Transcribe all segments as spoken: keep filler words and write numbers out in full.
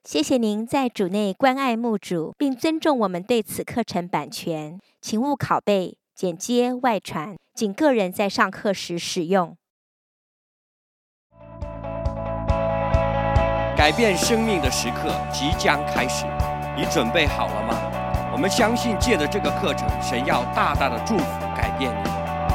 谢谢您在主内关爱牧主，并尊重我们对此课程版权，请勿拷贝、剪接、外传，仅个人在上课时使用。 改变生命的时刻即将开始，你准备好了吗？我们相信借着这个课程，神要大大的祝福改变你。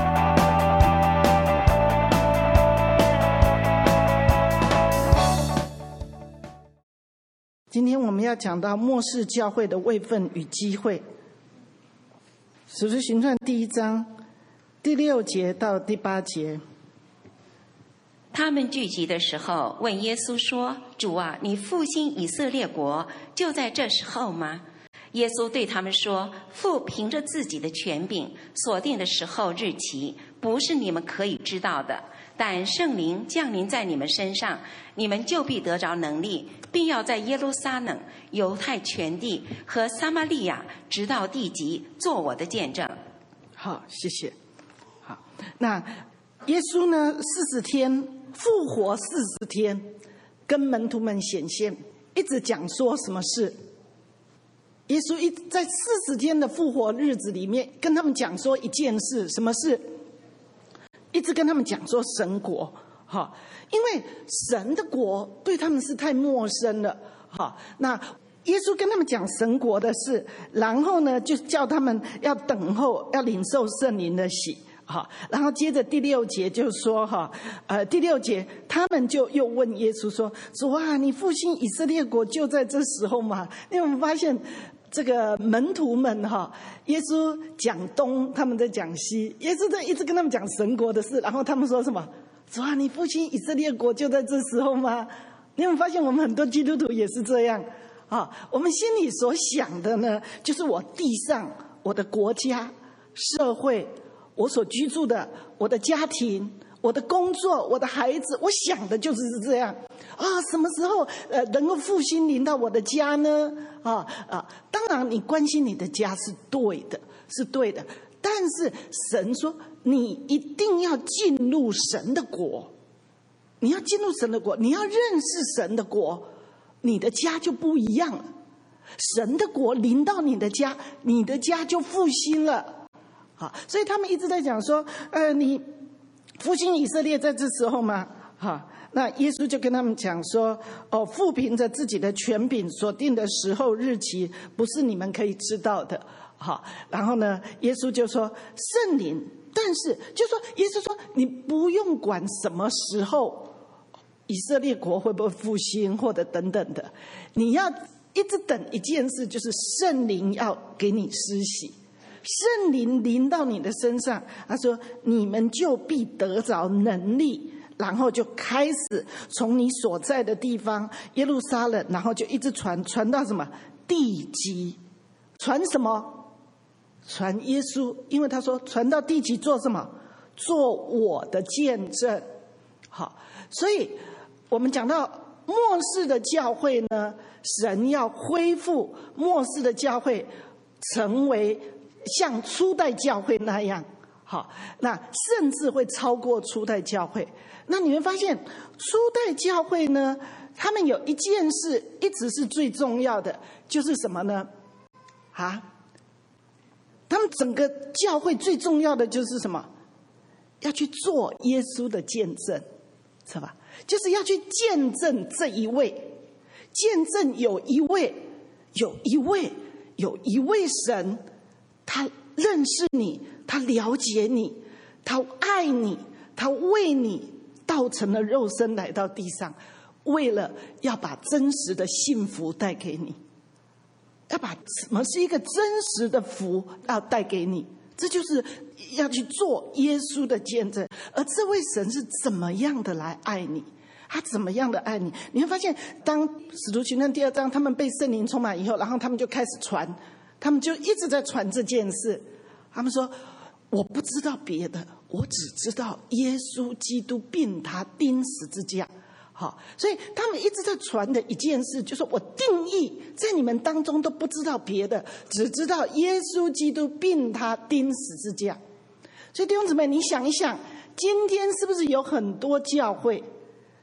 今天我们要讲到末世教会的位分与机会。使徒行传第一章第六节到第八节。 他们聚集的时候，问耶稣说：“主啊，你复兴以色列国，就在这时候吗？”耶稣对他们说：“父凭着自己的权柄所定的时候日期，不是你们可以知道的。但圣灵降临在你们身上，你们就必得着能力，并要在耶路撒冷、犹太全地和撒玛利亚，直到地极，做我的见证。” 好，谢谢。好，那耶稣呢？四十天复活，四十天跟门徒们显现，一直讲说什么事？耶稣一在四十天的复活日子里面，跟他们讲说一件事，什么事？一直跟他们讲说神国，哈，因为神的国对他们是太陌生了，哈。那耶稣跟他们讲神国的事，然后呢，就叫他们要等候，要领受圣灵的喜。好，然后接着第六节就说哈，呃，第六节他们就又问耶稣说：“主啊，你复兴以色列国就在这时候吗？”因为我们发现这个门徒们哈，耶稣讲东，他们在讲西，耶稣在一直跟他们讲神国的事，然后他们说什么？主啊，你复兴以色列国就在这时候吗？你有没有发现我们很多基督徒也是这样啊？我们心里所想的呢，就是我地上我的国家、社会。我所居住的，我的家庭，我的工作，我的孩子，我想的就是这样啊。什么时候呃能够复兴临到我的家呢？啊啊！当然，你关心你的家是对的，是对的。但是神说，你一定要进入神的国，你要进入神的国，你要认识神的国，你的家就不一样了。神的国临到你的家，你的家就复兴了。好，所以他们一直在讲说，呃，你复兴以色列在这时候吗？好，那耶稣就跟他们讲说，哦，父凭着自己的权柄所定的时候日期，不是你们可以知道的。好，然后呢，耶稣就说圣灵，但是就说耶稣说，你不用管什么时候以色列国会不会复兴，或者等等的，你要一直等一件事，就是圣灵要给你施洗。圣灵临到你的身上，他说你们就必得着能力，然后就开始从你所在的地方耶路撒冷，然后就一直传传到什么地极，传什么？传耶稣，因为他说传到地极做什么？做我的见证。好，所以我们讲到末世的教会呢，神要恢复末世的教会，成为像初代教会那样，好，那甚至会超过初代教会。那你会发现，初代教会呢，他们有一件事一直是最重要的，就是什么呢？啊，他们整个教会最重要的就是什么？要去做耶稣的见证，是吧？就是要去见证这一位，见证有一位，有一位，有一位神。他认识你，他了解你，他爱你，他为你道成了肉身来到地上，为了要把真实的幸福带给你，要把什么是一个真实的福要带给你，这就是要去做耶稣的见证。而这位神是怎么样的来爱你，他怎么样的爱你，你会发现当使徒行传第二章他们被圣灵充满以后，然后他们就开始传，他们就一直在传这件事。他们说我不知道别的，我只知道耶稣基督并他钉十字架。好，所以他们一直在传的一件事，就是我定义在你们当中都不知道别的，只知道耶稣基督并他钉十字架。所以弟兄姊妹，你想一想，今天是不是有很多教会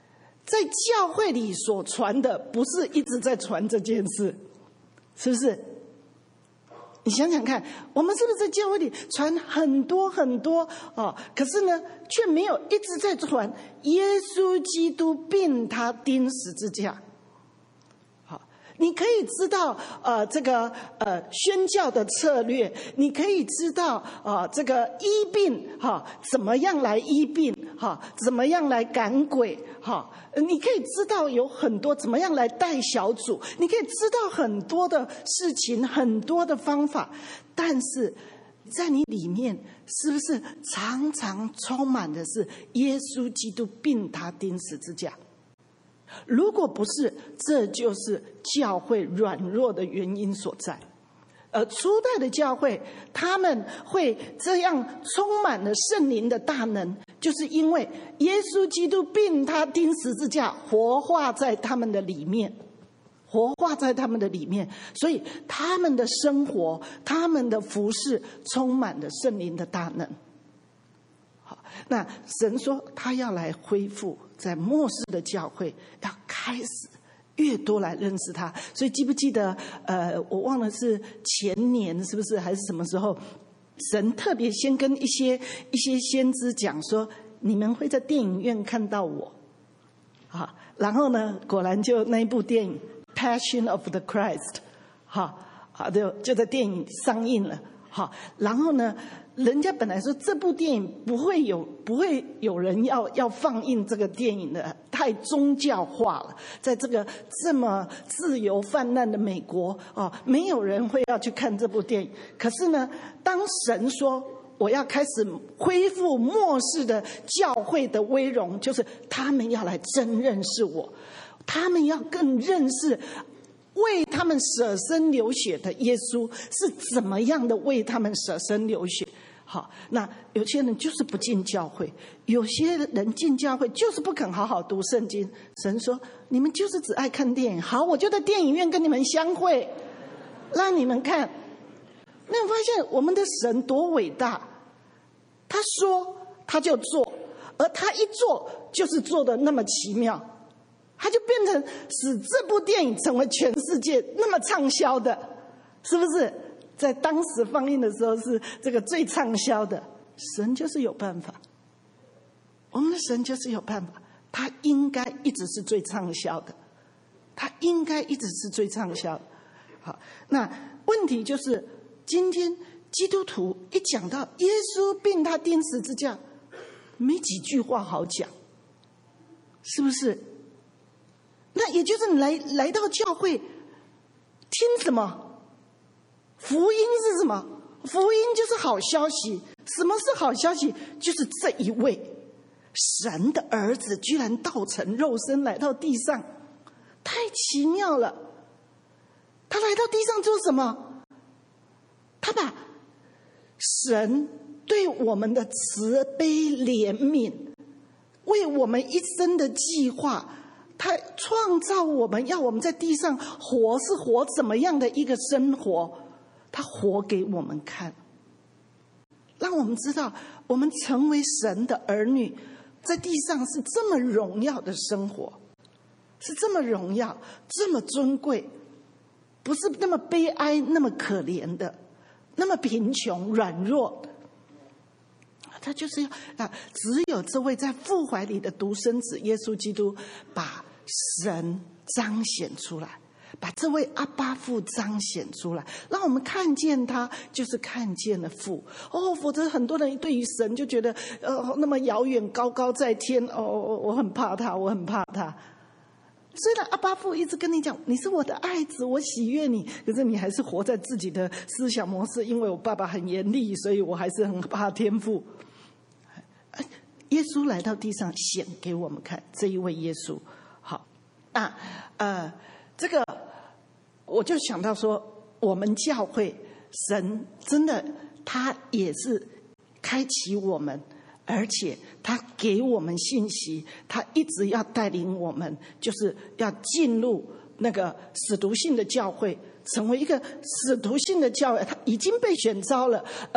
在教会里所传的不是一直在传这件事，是不是？你想想看，我们是不是在教会里传很多很多哦？可是呢，却没有一直在传耶稣基督并他钉十字架。好，你可以知道呃这个呃宣教的策略，你可以知道呃这个医病哈、哦、怎么样来医病哈、哦、怎么样来赶鬼哈、哦，你可以知道有很多怎么样来带小组，你可以知道很多的事情，很多的方法，但是在你里面是不是常常充满的是耶稣基督并他钉十字架？如果不是，这就是教会软弱的原因所在。呃，初代的教会他们会这样充满了圣灵的大能，就是因为耶稣基督并他钉十字架活化在他们的里面，活化在他们的里面，所以他们的生活，他们的服事充满了圣灵的大能。好，那神说他要来恢复在末世的教会，要开始越多来认识他。所以记不记得呃，我忘了是前年是不是还是什么时候，神特别先跟一些一些先知讲说，你们会在电影院看到我啊。然后呢，果然就那一部电影 Passion of the Christ 哈啊，就就在电影上映了。好，然后呢，人家本来说这部电影不会有不会有人要要放映这个电影的，太宗教化了，在这个这么自由泛滥的美国哦，没有人会要去看这部电影。可是呢，当神说我要开始恢复末世的教会的威荣，就是他们要来真认识我，他们要更认识为他们舍身流血的耶稣是怎么样的为他们舍身流血。好，那有些人就是不进教会，有些人进教会就是不肯好好读圣经。神说你们就是只爱看电影，好，我就在电影院跟你们相会，让你们看。那我发现我们的神多伟大，他说他就做，而他一做就是做的那么奇妙，他就变成使这部电影成为全世界那么畅销的，是不是？在当时放映的时候是这个最畅销的。神就是有办法，我们的神就是有办法，他应该一直是最畅销的，他应该一直是最畅销的。好，那问题就是今天基督徒一讲到耶稣并他钉十字架，没几句话好讲，是不是？那也就是你来来到教会听什么？福音是什么？福音就是好消息。什么是好消息？就是这一位神的儿子居然道成肉身来到地上，太奇妙了。他来到地上做什么？他把神对我们的慈悲怜悯，为我们一生的计划，他创造我们，要我们在地上活是活怎么样的一个生活，他活给我们看，让我们知道我们成为神的儿女，在地上是这么荣耀的生活，是这么荣耀，这么尊贵，不是那么悲哀，那么可怜的，那么贫穷软弱的。他就是要啊，只有这位在父怀里的独生子耶稣基督，把神彰显出来，把这位阿爸父彰显出来，让我们看见他就是看见了父哦。否则很多人对于神就觉得呃那么遥远高高在天哦，我很怕他，我很怕他。虽然阿爸父一直跟你讲你是我的爱子，我喜悦你，可是你还是活在自己的思想模式，因为我爸爸很严厉，所以我还是很怕天父。耶稣来到地上显给我们看，这一位耶稣。好，那呃这个我就想到说，我们教会神真的他也是开启我们，而且他给我们信息，他一直要带领我们，就是要进入那个使徒性的教会，成为一个使徒性的教会。他已经被选召了，而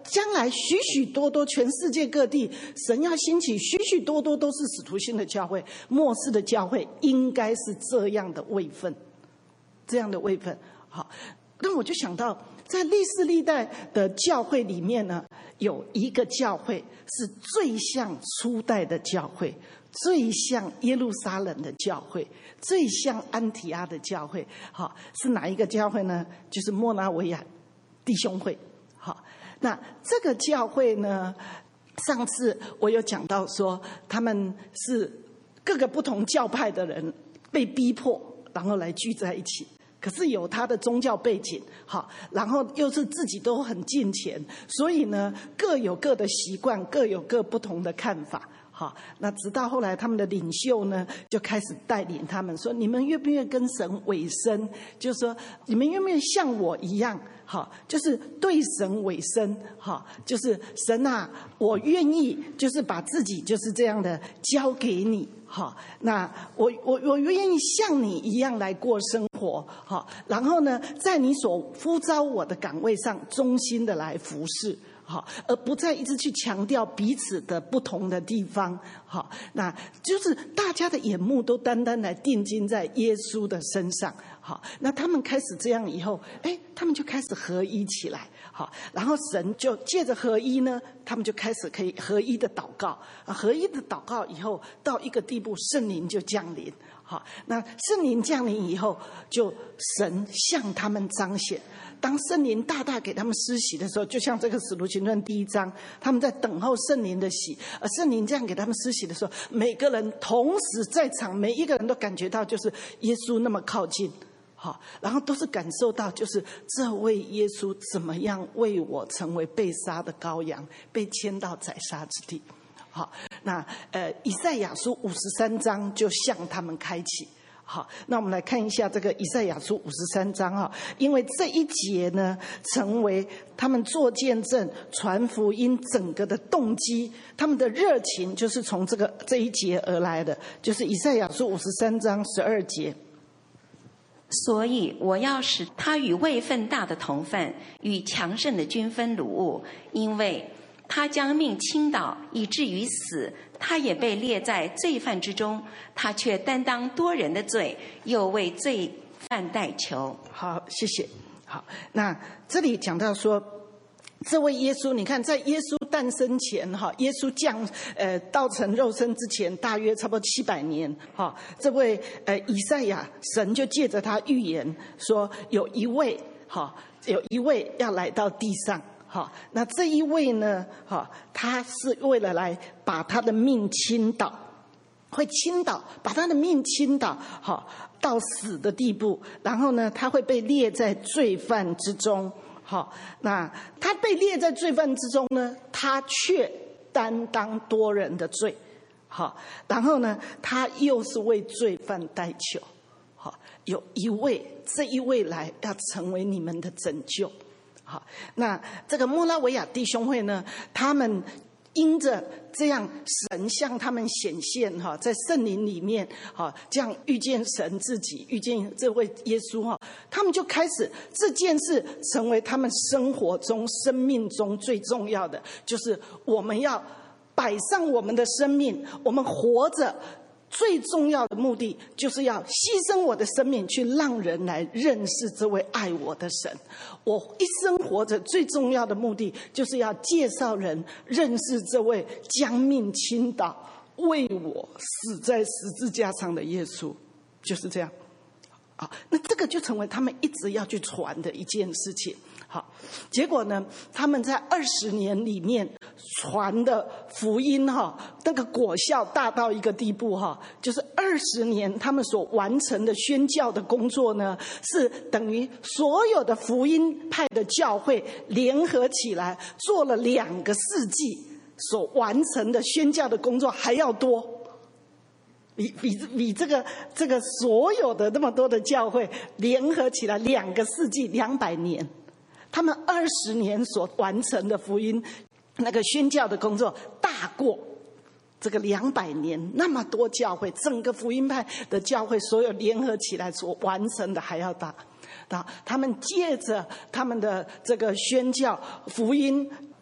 将来许许多多全世界各地，神要兴起许许多多都是使徒性的教会，末世的教会应该是这样的位分，这样的位分。好，那我就想到，在历世历代的教会里面呢，有一个教会是最像初代的教会，最像耶路撒冷的教会，最像安提阿的教会。好，是哪一个教会呢？就是莫拉维亚弟兄会。好，那这个教会呢，上次我有讲到说，他们是各个不同教派的人被逼迫，然后来聚在一起。可是有他的宗教背景，好，然后又是自己都很敬虔，所以呢，各有各的习惯，各有各不同的看法。好，那直到后来他们的领袖呢，就开始带领他们说：你们愿不愿意跟神委身？就是说，你们愿不愿意像我一样？好，就是对神委身。好，就是神啊，我愿意，就是把自己就是这样的交给你。好，那我我我愿意像你一样来过生活。好，然后呢，在你所呼召我的岗位上，忠心的来服侍。好，而不再一直去强调彼此的不同的地方。好，那就是大家的眼目都单单来定睛在耶稣的身上。好，那他们开始这样以后，哎，他们就开始合一起来。好，然后神就借着合一呢，他们就开始可以合一的祷告。啊，合一的祷告以后，到一个地步，圣灵就降临。好，那圣灵降临以后，就神向他们彰显。当圣灵大大给他们施洗的时候，就像这个使徒行传第一章，他们在等候圣灵的洗，而圣灵这样给他们施洗的时候，每个人同时在场，每一个人都感觉到就是耶稣那么靠近。好，然后都是感受到就是这位耶稣怎么样为我成为被杀的羔羊，被牵到宰杀之地。好，那呃，以赛亚书五十三章就向他们开启。好，那我们来看一下这个以赛亚书五十三章哈，因为这一节呢，成为他们做见证、传福音整个的动机，他们的热情就是从这个这一节而来的，就是以赛亚书五十三章十二节。 所以我要使他与位分大的同分，与强盛的均分掳物，因为他将命倾倒，以至于死，他也被列在罪犯之中，他却担当多人的罪，又为罪犯代求。 好，谢谢。好，那这里讲到说，这位耶稣，你看，在耶稣诞生前，哈，耶稣降呃道成肉身之前，大约差不多七百年，哈，这位呃以赛亚，神就借着他预言说，有一位，哈，有一位要来到地上。好，那这一位呢？好，他是为了来把他的命倾倒，会倾倒，把他的命倾倒，好，到死的地步。然后呢，他会被列在罪犯之中。好，那他被列在罪犯之中呢，他却担当多人的罪。好，然后呢，他又是为罪犯代求。好，有一位，这一位来要成为你们的拯救。好，那这个莫拉维亚弟兄会呢，他们因着这样神向他们显现哈，在圣灵里面哈，这样遇见神自己，遇见这位耶稣哈，他们就开始这件事成为他们生活中、生命中最重要的，就是我们要摆上我们的生命，我们活着。最重要的目的就是要牺牲我的生命，去让人来认识这位爱我的神。我一生活着最重要的目的，就是要介绍人认识这位将命倾倒、为我死在十字架上的耶稣，就是这样。好，那这个就成为他们一直要去传的一件事情。好，结果呢，他们在二十年里面传的福音哈，那个果效大到一个地步哈，就是二十年他们所完成的宣教的工作呢，是等于所有的福音派的教会联合起来做了两个世纪所完成的宣教的工作还要多。比比比这个这个所有的那么多的教会联合起来两个世纪两百年，他们二十年所完成的福音那个宣教的工作，大过这个两百年那么多教会整个福音派的教会所有联合起来所完成的还要大。他们借着他们的这个宣教福音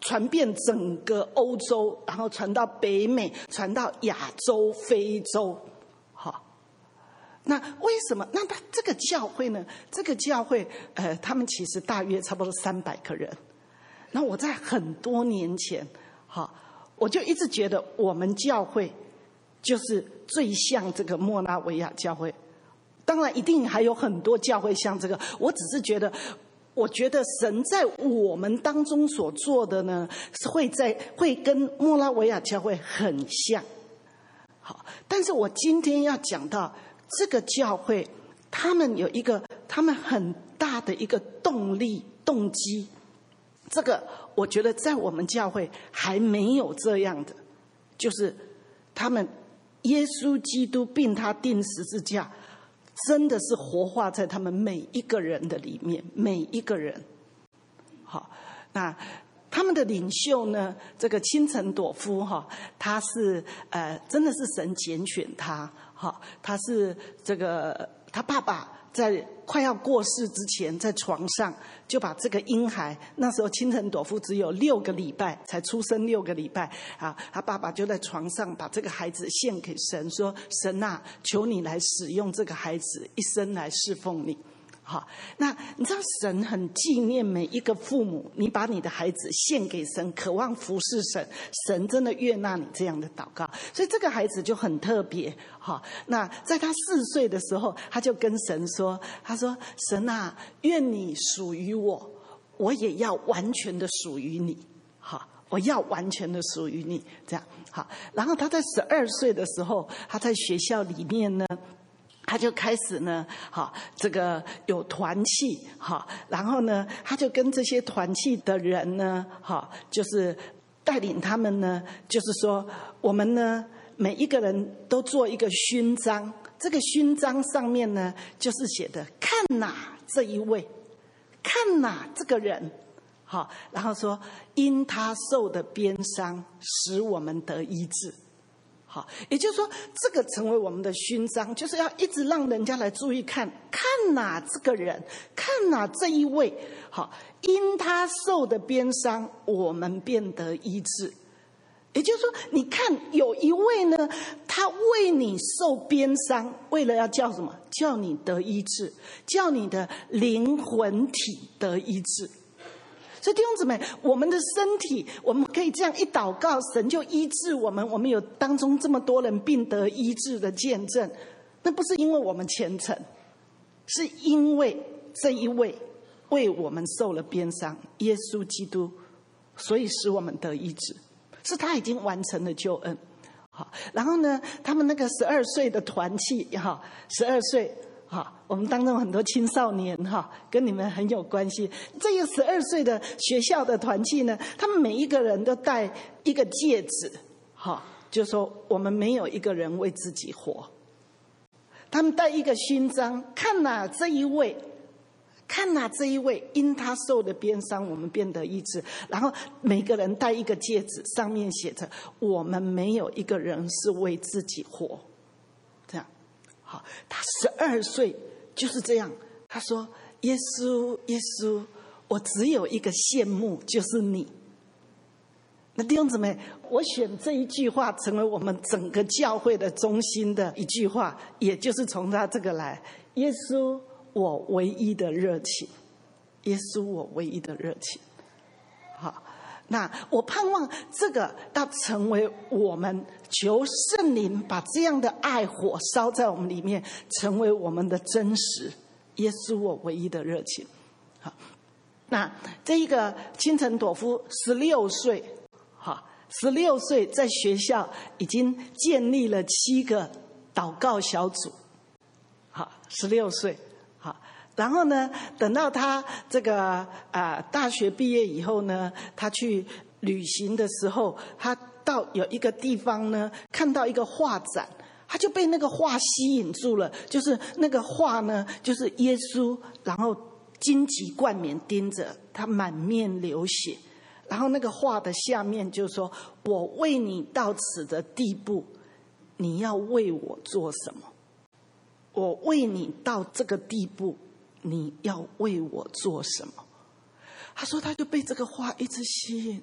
传遍整个欧洲，然后传到北美，传到亚洲、非洲。好，那为什么？那他这个教会呢？这个教会，呃，他们其实大约差不多三百个人。那我在很多年前，好，我就一直觉得我们教会就是最像这个莫拉维亚教会。当然，一定还有很多教会像这个。我只是觉得。我觉得神在我们当中所做的呢，是会在会跟莫拉维亚教会很像。好，但是我今天要讲到这个教会，他们有一个他们很大的一个动力动机，这个我觉得在我们教会还没有这样的，就是他们耶稣基督并他钉十字架。真的是活化在他们每一个人的里面，每一个人。好，那他们的领袖呢？这个钦陈朵夫哈，他是呃，真的是神拣选他，哈，他是这个他爸爸在快要过世之前，在床上就把这个婴孩，那时候钦陈朵夫只有六个礼拜，才出生六个礼拜啊，他爸爸就在床上把这个孩子献给神，说：“神啊，求你来使用这个孩子一生来侍奉你。”好，那你知道神很纪念每一个父母，你把你的孩子献给神，渴望服侍神，神真的悦纳你这样的祷告。所以这个孩子就很特别。好，那在他四岁的时候，他就跟神说：“他说，神啊，愿你属于我，我也要完全的属于你。好，我要完全的属于你。”这样好。然后他在十二岁的时候，他在学校里面呢。他就开始呢，好，这个有团契，好，然后呢，他就跟这些团契的人呢，好，就是带领他们呢，就是说，我们呢，每一个人都做一个勋章，这个勋章上面呢，就是写的“看哪这一位，看哪这个人”，好，然后说因他受的鞭伤，使我们得医治。好，也就是说，这个成为我们的勋章，就是要一直让人家来注意看，看哪这个人，看哪这一位。好，因他受的鞭伤，我们便得医治。也就是说，你看有一位呢，他为你受鞭伤，为了要叫什么？叫你得医治，叫你的灵魂体得医治。所以弟兄姊妹，我们的身体，我们可以这样一祷告，神就医治我们。我们有当中这么多人病得医治的见证，那不是因为我们虔诚，是因为这一位为我们受了鞭伤，耶稣基督，所以使我们得医治，是他已经完成了救恩。好，然后呢，他们那个十二岁的团契，哈，十二岁。好，我们当中很多青少年哈，跟你们很有关系。这个十二岁的学校的团契呢，他们每一个人都戴一个戒指，哈，就说我们没有一个人为自己活。他们戴一个勋章，看哪这一位，看哪这一位，因他受的鞭伤，我们便得医治。然后每个人戴一个戒指，上面写着：我们没有一个人是为自己活。这样。好，他十二岁就是这样。他说：“耶稣，耶稣，我只有一个羡慕，就是你。”那弟兄姊妹，我选这一句话成为我们整个教会的中心的一句话，也就是从他这个来：耶稣，我唯一的热情；耶稣，我唯一的热情。好。那我盼望这个要成为我们，求圣灵把这样的爱火烧在我们里面，成为我们的真实。耶稣，我唯一的热情。好，那这一个钦陈朵夫十六岁，好，十六岁在学校已经建立了七个祷告小组。好，十六岁。然后呢，等到他这个啊、呃、大学毕业以后呢，他去旅行的时候，他到有一个地方呢，看到一个画展，他就被那个画吸引住了。就是那个画呢，就是耶稣，然后荆棘冠冕钉着，他满面流血。然后那个画的下面就说：“我为你到此的地步，你要为我做什么？我为你到这个地步。”你要为我做什么？他说他就被这个话一直吸引，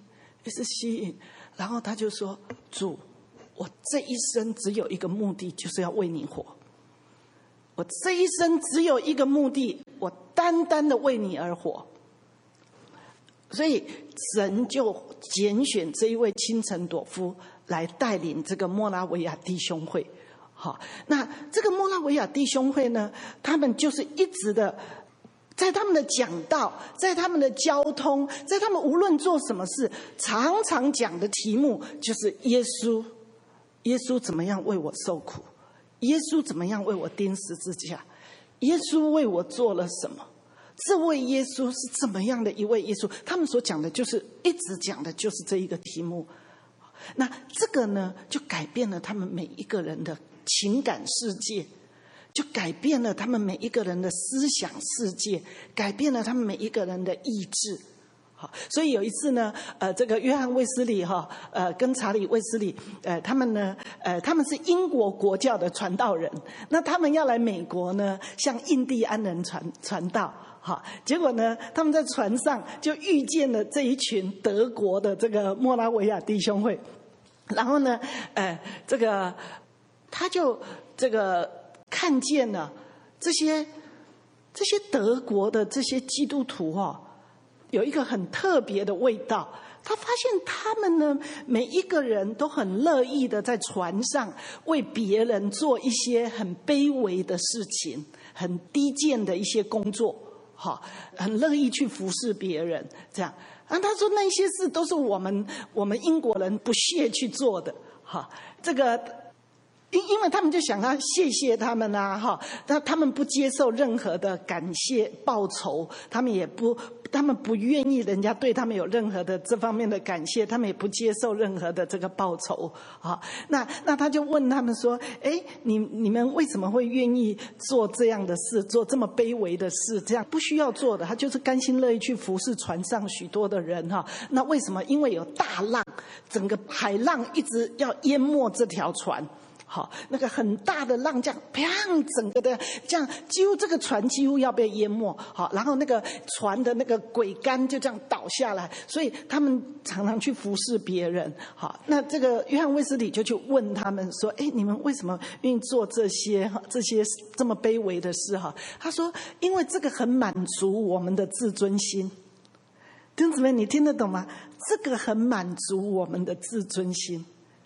一直吸引。然后他就说：“主，我这一生只有一个目的，就是要为你活。我这一生只有一个目的，我单单的为你而活。”所以神就拣选这一位清晨朵夫来带领这个莫拉维亚弟兄会。好，那这个莫拉维亚弟兄会呢，他们就是一直的在他们的讲道，在他们的交通，在他们无论做什么事，常常讲的题目就是耶稣，耶稣怎么样为我受苦，耶稣怎么样为我钉十字架，耶稣为我做了什么，这位耶稣是怎么样的一位耶稣，他们所讲的就是一直讲的就是这一个题目。那这个呢，就改变了他们每一个人的情感世界，就改变了他们每一个人的思想世界，改变了他们每一个人的意志。好，所以有一次呢，呃，这个约翰卫斯理哈，呃，跟查理卫斯理，呃，他们呢，呃，他们是英国国教的传道人，那他们要来美国呢，向印第安人传传道。好，结果呢，他们在船上就遇见了这一群德国的这个莫拉维亚弟兄会，然后呢，呃，这个他就这个看见了这些这些德国的这些基督徒哦，有一个很特别的味道。他发现他们呢，每一个人都很乐意的在船上为别人做一些很卑微的事情，很低贱的一些工作。好，很乐意去服侍别人，这样。啊，他说那些事都是我们我们英国人不屑去做的。哈，这个因因为他们就想要谢谢他们啊，哈，那他们不接受任何的感谢报酬，他们也不，他们不愿意人家对他们有任何的这方面的感谢，他们也不接受任何的这个报酬。啊，那那他就问他们说：“哎，你你们为什么会愿意做这样的事，做这么卑微的事？这样不需要做的，他就是甘心乐意去服侍船上许多的人哈。那为什么？因为有大浪，整个海浪一直要淹没这条船。”好，那个很大的浪这样，砰，整个的这样，几乎这个船几乎要被淹没。好，然后那个船的那个桅杆就这样倒下来，所以他们常常去服侍别人。好，那这个约翰卫斯理就去问他们说：“哎，你们为什么愿意做这些这些这么卑微的事？”哈，他说：“因为这个很满足我们的自尊心。”弟兄姊妹，你听得懂吗？这个很满足我们的自尊心。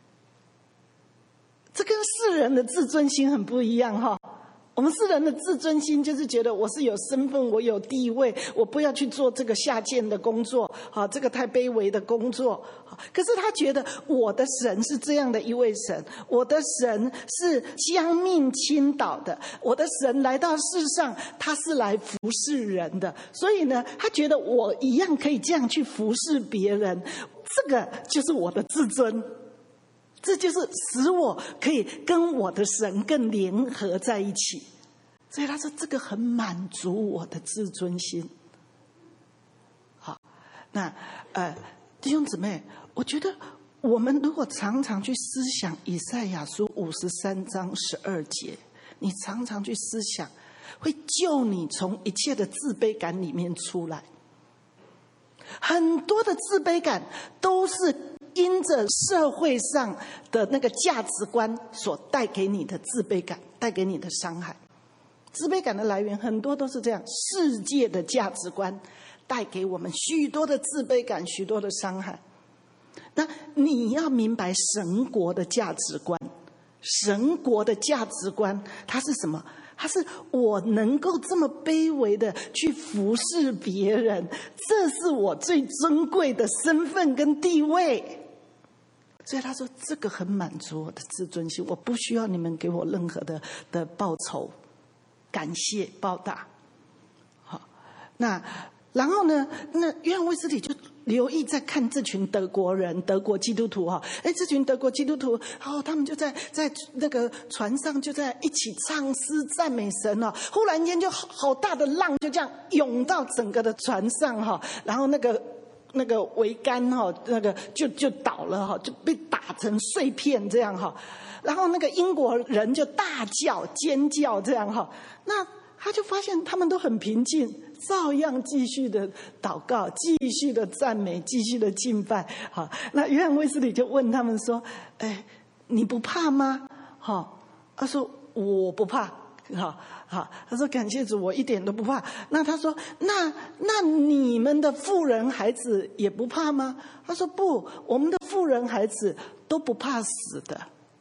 这跟世人的自尊心很不一样哈。我们世人的自尊心就是觉得我是有身份，我有地位，我不要去做这个下贱的工作，好，这个太卑微的工作。可是他觉得我的神是这样的一位神，我的神是将命倾倒的，我的神来到世上，他是来服侍人的，所以呢，他觉得我一样可以这样去服侍别人，这个就是我的自尊。这就是使我可以跟我的神更联合在一起，所以他说这个很满足我的自尊心。好，那呃弟兄姊妹，我觉得我们如果常常去思想以赛亚书五十三章十二节，你常常去思想，会救你从一切的自卑感里面出来。很多的自卑感都是因着社会上的那个价值观所带给你的自卑感，带给你的伤害。自卑感的来源很多都是这样，世界的价值观带给我们许多的自卑感，许多的伤害。那你要明白神国的价值观，神国的价值观它是什么？它是我能够这么卑微的去服侍别人，这是我最尊贵的身份跟地位。所以他说这个很满足我的自尊心，我不需要你们给我任何的的报酬、感谢、报答。好，那然后呢，那约翰卫斯理就留意在看这群德国人、德国基督徒哈，哎，这群德国基督徒，哦，他们就在在那个船上就在一起唱诗赞美神哦，忽然间就好好大的浪就这样涌到整个的船上哈，然后那个那个桅杆哈，那个就就倒了哈，就被打成碎片这样哈，然后那个英国人就大叫尖叫这样哈，那他就发现他们都很平静，照样继续的祷告，继续的赞美，继续的敬拜。好，那约翰卫斯理就问他们说：“哎，你不怕吗？”好，他说：“我不怕。”好，好，他说：“感谢主，我一点都不怕。”那他说：“那那你们的妇人孩子也不怕吗？”他说：“不，我们的妇人孩子都不怕死的。”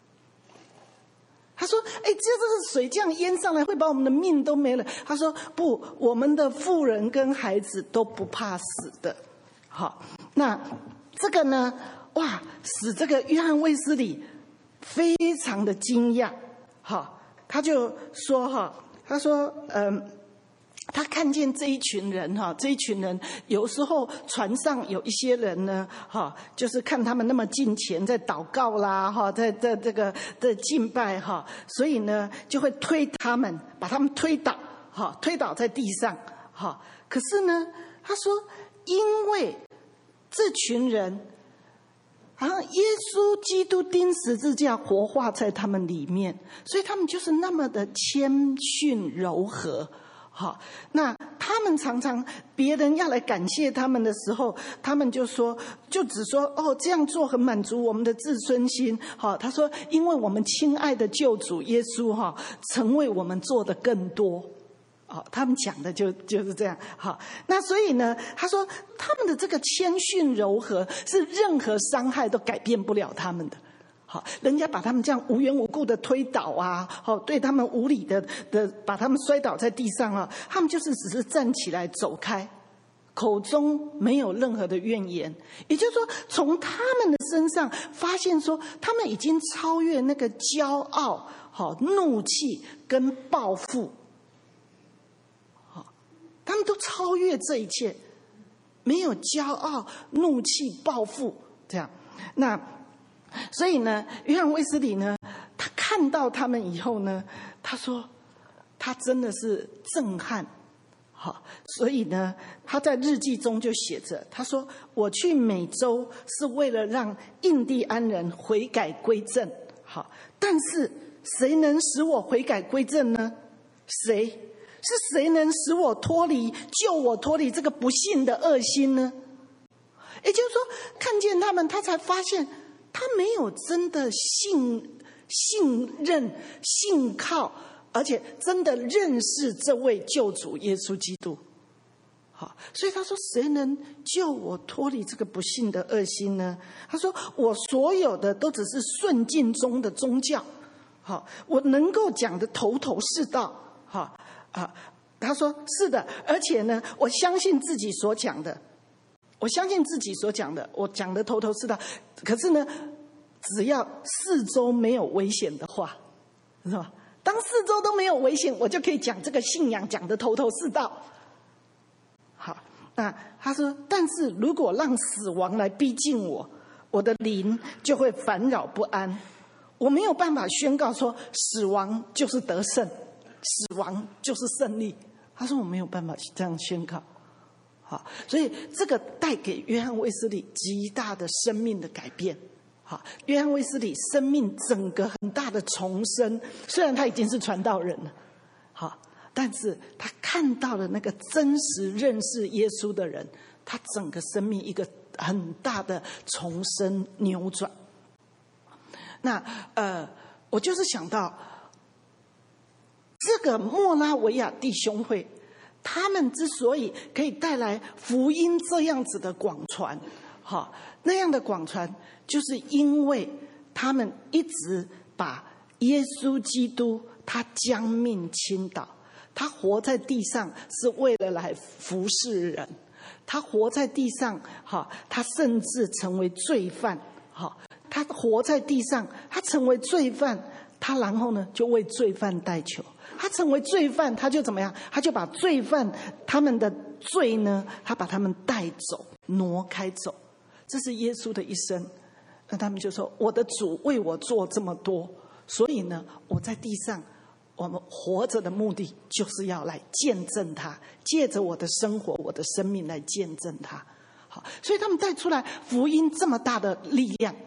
他说：“哎，这这个水这样淹上来，会把我们的命都没了。”他说：“不，我们的妇人跟孩子都不怕死的。”好，那这个呢？哇，使这个约翰卫斯理非常的惊讶。好，他就说哈，他说，嗯。他看见这一群人哈，这一群人有时候船上有一些人呢，哈，就是看他们那么敬虔，在祷告啦，哈，在在这个的敬拜哈，所以呢就会推他们，把他们推倒，哈，推倒在地上，哈。可是呢，他说，因为这群人，好像耶稣基督钉十字架活化在他们里面，所以他们就是那么的谦逊柔和。好，那他们常常别人要来感谢他们的时候，他们就说，就只说哦，这样做很满足我们的自尊心。好，他说，因为我们亲爱的救主耶稣哈，曾为我们做的更多。哦，他们讲的就就是这样。好，那所以呢，他说他们的这个谦逊柔和，是任何伤害都改变不了他们的。好，人家把他们这样无缘无故的推倒啊，好，对他们无理的的把他们摔倒在地上啊，他们就是只是站起来走开，口中没有任何的怨言。也就是说，从他们的身上发现说，他们已经超越那个骄傲、好怒气跟报复，好，他们都超越这一切，没有骄傲、怒气、报复这样。那所以呢，约翰卫斯理呢，他看到他们以后呢，他说他真的是震撼。好，所以呢，他在日记中就写着，他说：“我去美洲是为了让印第安人悔改归正。好，但是谁能使我悔改归正呢？谁？是谁能使我脱离、救我脱离这个不幸的恶心呢？”也就是说，看见他们，他才发现。他没有真的信信任、信靠，而且真的认识这位救主耶稣基督。好，所以他说：“谁能救我脱离这个不幸的恶心呢？”他说：“我所有的都只是顺境中的宗教。好，我能够讲的头头是道。好啊，他说是的，而且呢，我相信自己所讲的。”我相信自己所讲的，我讲的头头是道。可是呢，只要四周没有危险的话，是吧？当四周都没有危险，我就可以讲这个信仰讲的头头是道。好，那他说，但是如果让死亡来逼近我，我的灵就会烦扰不安。我没有办法宣告说死亡就是得胜，死亡就是胜利。他说我没有办法这样宣告。好，所以这个带给约翰卫斯理极大的生命的改变。好，约翰卫斯理生命整个很大的重生，虽然他已经是传道人了，好，但是他看到了那个真实认识耶稣的人，他整个生命一个很大的重生扭转。那呃，我就是想到这个莫拉维亚弟兄会。他们之所以可以带来福音这样子的广传，哈，那样的广传，就是因为他们一直把耶稣基督他将命倾倒，他活在地上是为了来服侍人，他活在地上，哈，他甚至成为罪犯，哈，他活在地上，他成为罪犯，他然后呢就为罪犯代求。他成为罪犯，他就怎么样？他就把罪犯他们的罪呢，他把他们带走，挪开走。这是耶稣的一生。那他们就说：“我的主为我做这么多，所以呢，我在地上，我们活着的目的就是要来见证他，借着我的生活、我的生命来见证他。”好，所以他们带出来福音这么大的力量。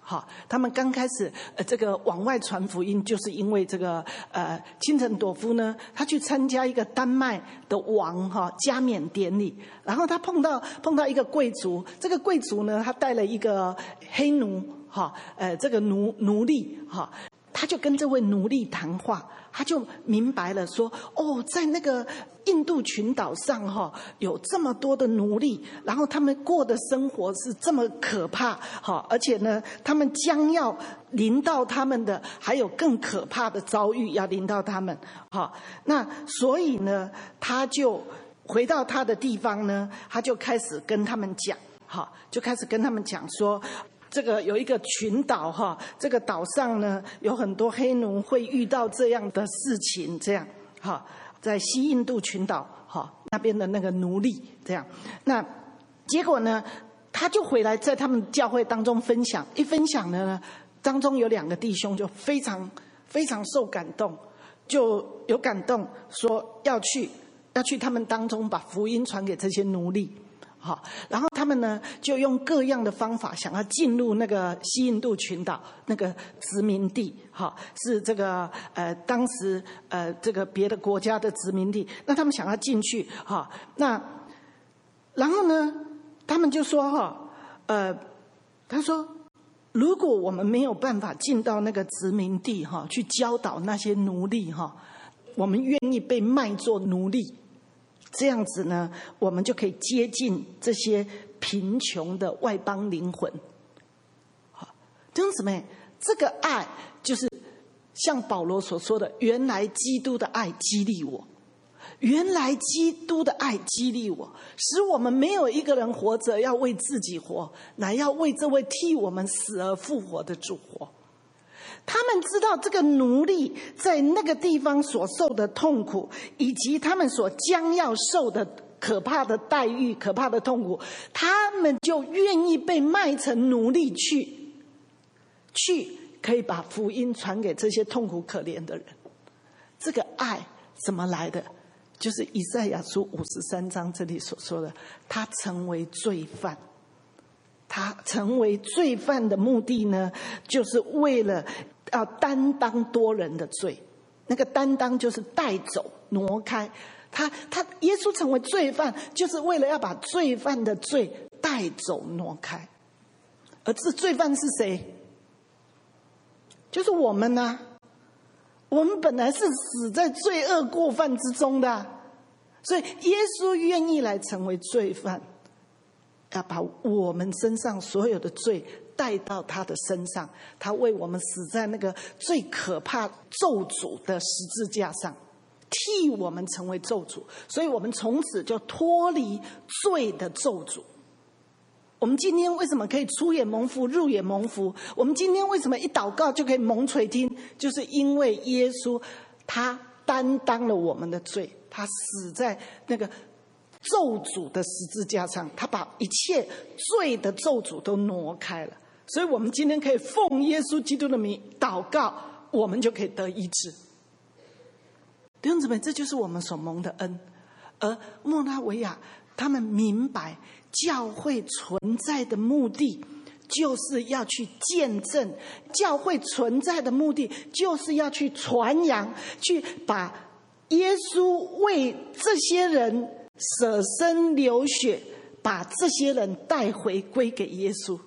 好，他们刚开始呃这个往外传福音，就是因为这个呃钦陈朵夫呢，他去参加一个丹麦的王哈加冕典礼，然后他碰到碰到一个贵族，这个贵族呢，他带了一个黑奴哈，呃这个奴奴隶哈。他就跟这位奴隶谈话，他就明白了说，哦，在那个印度群岛上哈，有这么多的奴隶，然后他们过的生活是这么可怕哈，而且呢，他们将要临到他们的还有更可怕的遭遇要临到他们哈。那所以呢，他就回到他的地方呢，他就开始跟他们讲，哈，就开始跟他们讲说。这个有一个群岛哈，这个岛上呢有很多黑奴会遇到这样的事情，这样哈，在西印度群岛哈那边的那个奴隶这样，那结果呢，他就回来在他们教会当中分享，一分享呢，当中有两个弟兄就非常非常受感动，就有感动说要去要去他们当中把福音传给这些奴隶。好，然后他们呢就用各样的方法想要进入那个西印度群岛那个殖民地，哈，是这个呃当时呃这个别的国家的殖民地，那他们想要进去，哈，那然后呢，他们就说哈，呃，他说如果我们没有办法进到那个殖民地哈，去教导那些奴隶哈，我们愿意被卖作奴隶。这样子呢，我们就可以接近这些贫穷的外邦灵魂。好，弟兄姊妹，这个爱就是像保罗所说的，原来基督的爱激励我，原来基督的爱激励我，使我们没有一个人活着要为自己活，乃要为这位替我们死而复活的主活。他们知道这个奴隶在那个地方所受的痛苦，以及他们所将要受的可怕的待遇、可怕的痛苦，他们就愿意被卖成奴隶去，去可以把福音传给这些痛苦可怜的人。这个爱怎么来的？就是以赛亚书五十三章这里所说的，他成为罪犯。他成为罪犯的目的呢，就是为了要担当多人的罪。那个担当就是带走、挪开。他他耶稣成为罪犯，就是为了要把罪犯的罪带走、挪开。而这罪犯是谁？就是我们啊！我们本来是死在罪恶过犯之中的，所以耶稣愿意来成为罪犯。要把我们身上所有的罪带到他的身上，他为我们死在那个最可怕咒诅的十字架上，替我们成为咒诅，所以我们从此就脱离罪的咒诅。我们今天为什么可以出也蒙福，入也蒙福？我们今天为什么一祷告就可以蒙垂听？就是因为耶稣他担当了我们的罪，他死在那个咒诅的十字架上，他把一切罪的咒诅都挪开了，所以我们今天可以奉耶稣基督的名祷告，我们就可以得医治。弟兄姊妹，这就是我们所蒙的恩。而莫拉维亚他们明白教会存在的目的就是要去见证，教会存在的目的就是要去传扬，去把耶稣为这些人舍身流血，把这些人带回归给耶稣。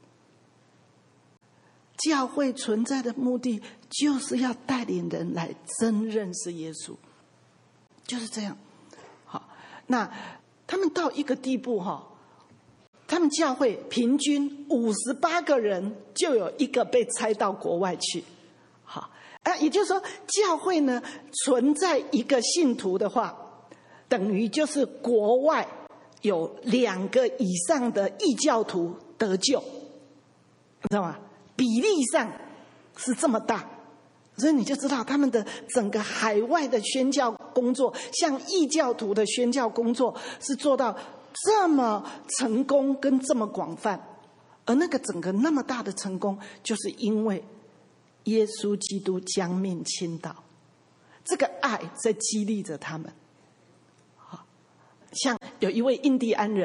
教会存在的目的就是要带领人来真认识耶稣，就是这样。好，那他们到一个地步哈，他们教会平均五十八个人就有一个被拆到国外去。好，啊，也就是说，教会呢存在一个信徒的话，等于就是国外有两个以上的异教徒得救，知道吗？比例上是这么大，所以你就知道他们的整个海外的宣教工作，像异教徒的宣教工作是做到这么成功跟这么广泛。而那个整个那么大的成功，就是因为耶稣基督将命倾倒，这个爱在激励着他们。像有一位印第安人，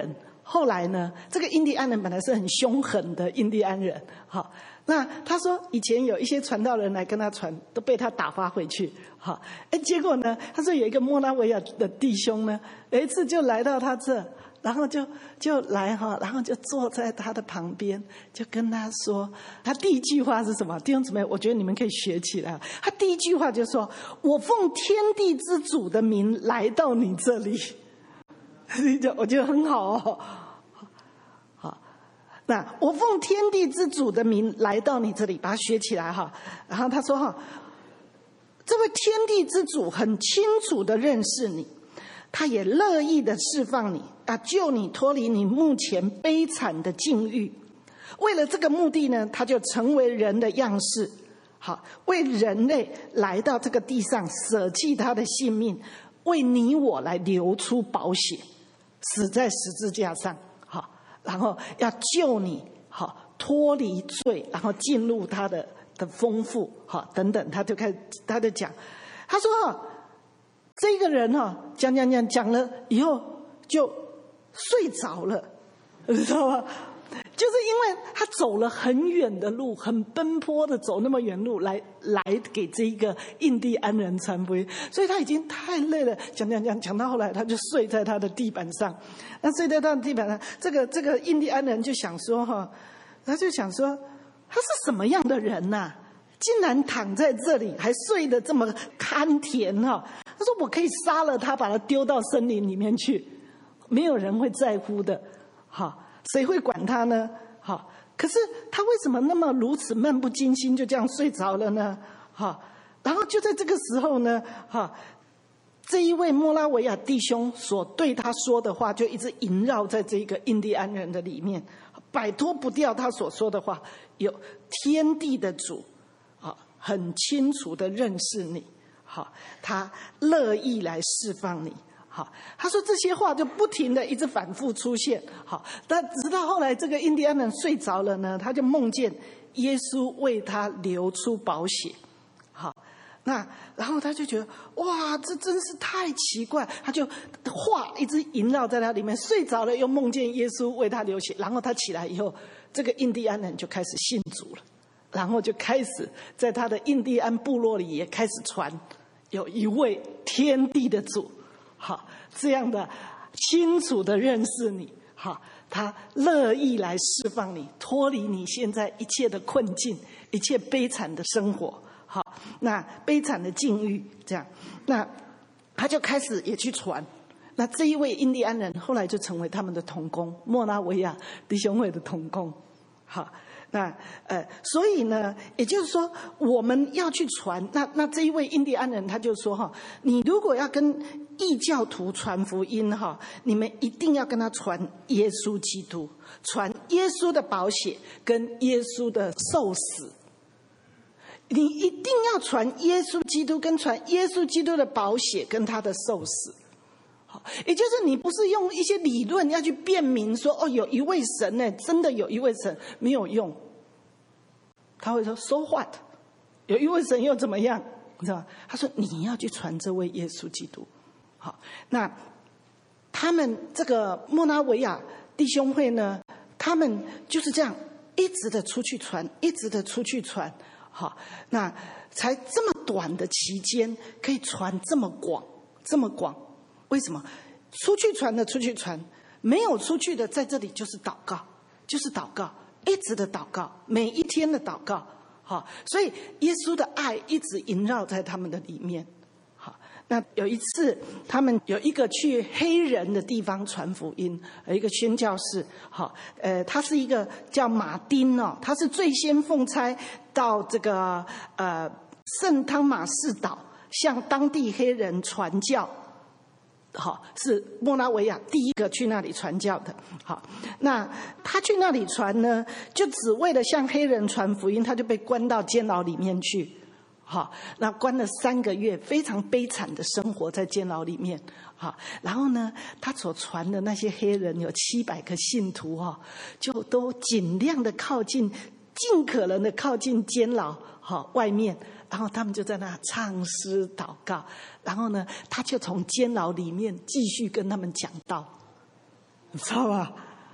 后来呢，这个印第安人本来是很凶狠的印第安人，好，那他说以前有一些传道人来跟他传，都被他打发回去，好，哎，结果呢，他说有一个莫拉维亚的弟兄呢，有一次就来到他这，然后就就来哈，然后就坐在他的旁边，就跟他说，他第一句话是什么？弟兄姊妹，我觉得你们可以学起来。他第一句话就说：“我奉天地之主的名来到你这里。”我觉得很好哦。好，那我奉天地之主的名来到你这里，把它学起来哈。然后他说哈，这位天地之主很清楚的认识你，他也乐意的释放你啊，救你脱离你目前悲惨的境遇。为了这个目的呢，他就成为人的样式，好，为人类来到这个地上，舍弃他的性命，为你我来流出宝血，死在十字架上，好，然后要救你，好，脱离罪，然后进入他的的丰富，好，等等，他就开始，他就讲，他说哈，这个人哈，讲讲讲讲了以后就睡着了，你知道吗？就是因为他走了很远的路，很奔波的走那么远路来来给这一个印第安人传福音，所以他已经太累了，讲讲讲讲到后来他就睡在他的地板上。那睡在他的地板上，这个这个印第安人就想说哈，他就想说他是什么样的人呐、啊？竟然躺在这里还睡得这么酣甜哈！他说我可以杀了他，把他丢到森林里面去，没有人会在乎的，哈。谁会管他呢？好，可是他为什么那么如此漫不经心就这样睡着了呢？好，然后就在这个时候呢，哈，这一位莫拉维亚弟兄所对他说的话，就一直萦绕在这个印第安人的里面，摆脱不掉他所说的话。有天地的主，啊，很清楚的认识你，好，他乐意来释放你。好，他说这些话就不停的一直反复出现。好，但直到后来这个印第安人睡着了呢，他就梦见耶稣为他流出宝血。好，那然后他就觉得哇，这真是太奇怪，他就话一直萦绕在他里面，睡着了又梦见耶稣为他流血，然后他起来以后，这个印第安人就开始信主了，然后就开始在他的印第安部落里也开始传有一位天地的主。好，这样的清楚的认识你，好，他乐意来释放你，脱离你现在一切的困境，一切悲惨的生活，好，那悲惨的境遇，这样，那他就开始也去传。那这一位印第安人后来就成为他们的同工，莫拉维亚弟兄会的同工，好。那呃，所以呢，也就是说，我们要去传。那那这一位印第安人他就说哈，你如果要跟异教徒传福音哈，你们一定要跟他传耶稣基督，传耶稣的宝血跟耶稣的受死。你一定要传耶稣基督，跟传耶稣基督的宝血跟他的受死。也就是你不是用一些理论要去辩明说哦，有一位神呢，真的有一位神，没有用。他会说 so what， 有一位神又怎么样，你知道吗？他说你要去传这位耶稣基督。好，那他们这个莫拉维亚弟兄会呢，他们就是这样一直的出去传，一直的出去传。好，那才这么短的期间可以传这么广，这么广。为什么？出去传的出去传，没有出去的在这里就是祷告，就是祷告，一直的祷告，每一天的祷告。好，所以耶稣的爱一直萦绕在他们的里面。好，那有一次他们有一个去黑人的地方传福音，有一个宣教士，好，呃，他是一个叫马丁哦，他是最先奉差到这个呃圣汤马士岛，向当地黑人传教。好，是莫拉维亚第一个去那里传教的。好，那他去那里传呢，就只为了向黑人传福音，他就被关到监牢里面去。好，那关了三个月，非常悲惨的生活在监牢里面。好，然后呢，他所传的那些黑人有七百个信徒哈，就都尽量的靠近，尽可能的靠近监牢好外面。然后他们就在那唱诗祷告，然后呢，他就从监牢里面继续跟他们讲道，你知道吗？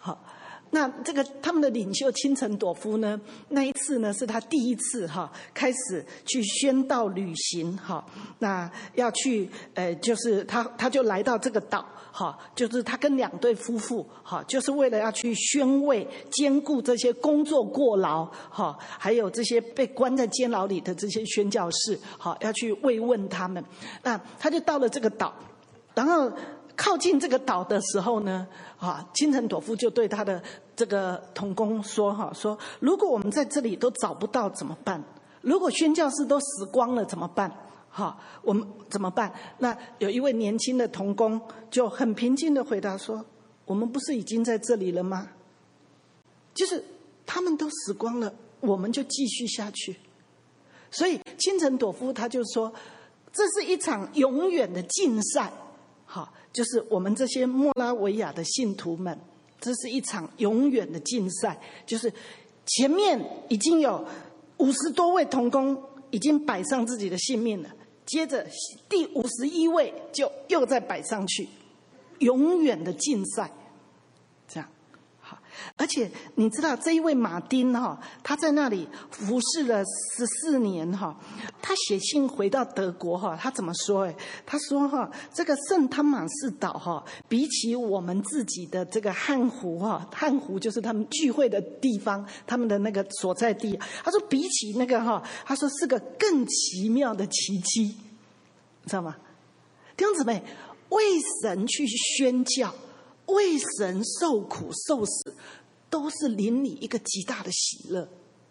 好，那这个他们的领袖钦陈朵夫呢，那一次呢是他第一次哈开始去宣道旅行哈，那要去呃就是他他就来到这个岛哈，就是他跟两对夫妇哈，就是为了要去宣慰兼顾这些工作过劳哈，还有这些被关在监牢里的这些宣教士哈，要去慰问他们。那他就到了这个岛，然后靠近这个岛的时候呢，啊，钦陈朵夫就对他的这个同工说哈，说如果我们在这里都找不到怎么办？如果宣教士都死光了怎么办？哈，我们怎么办？那有一位年轻的同工就很平静的回答说：“我们不是已经在这里了吗？就是他们都死光了，我们就继续下去。”所以钦陈朵夫他就说，这是一场永远的竞赛。好，就是我们这些莫拉维亚的信徒们，这是一场永远的竞赛。就是前面已经有五十多位同工已经摆上自己的性命了，接着第五十一位就又再摆上去，永远的竞赛。这样好，而且你知道这一位马丁哈，他在那里服侍了十四年哈，他写信回到德国哈，他怎么说？哎，他说哈，这个圣汤马士岛哈，比起我们自己的这个汉湖哈，汉湖就是他们聚会的地方，他们的那个所在地。他说比起那个哈，他说是个更奇妙的奇迹，知道吗？弟兄姊妹，为神去宣教，为神受苦受死，都是邻里一个极大的喜乐。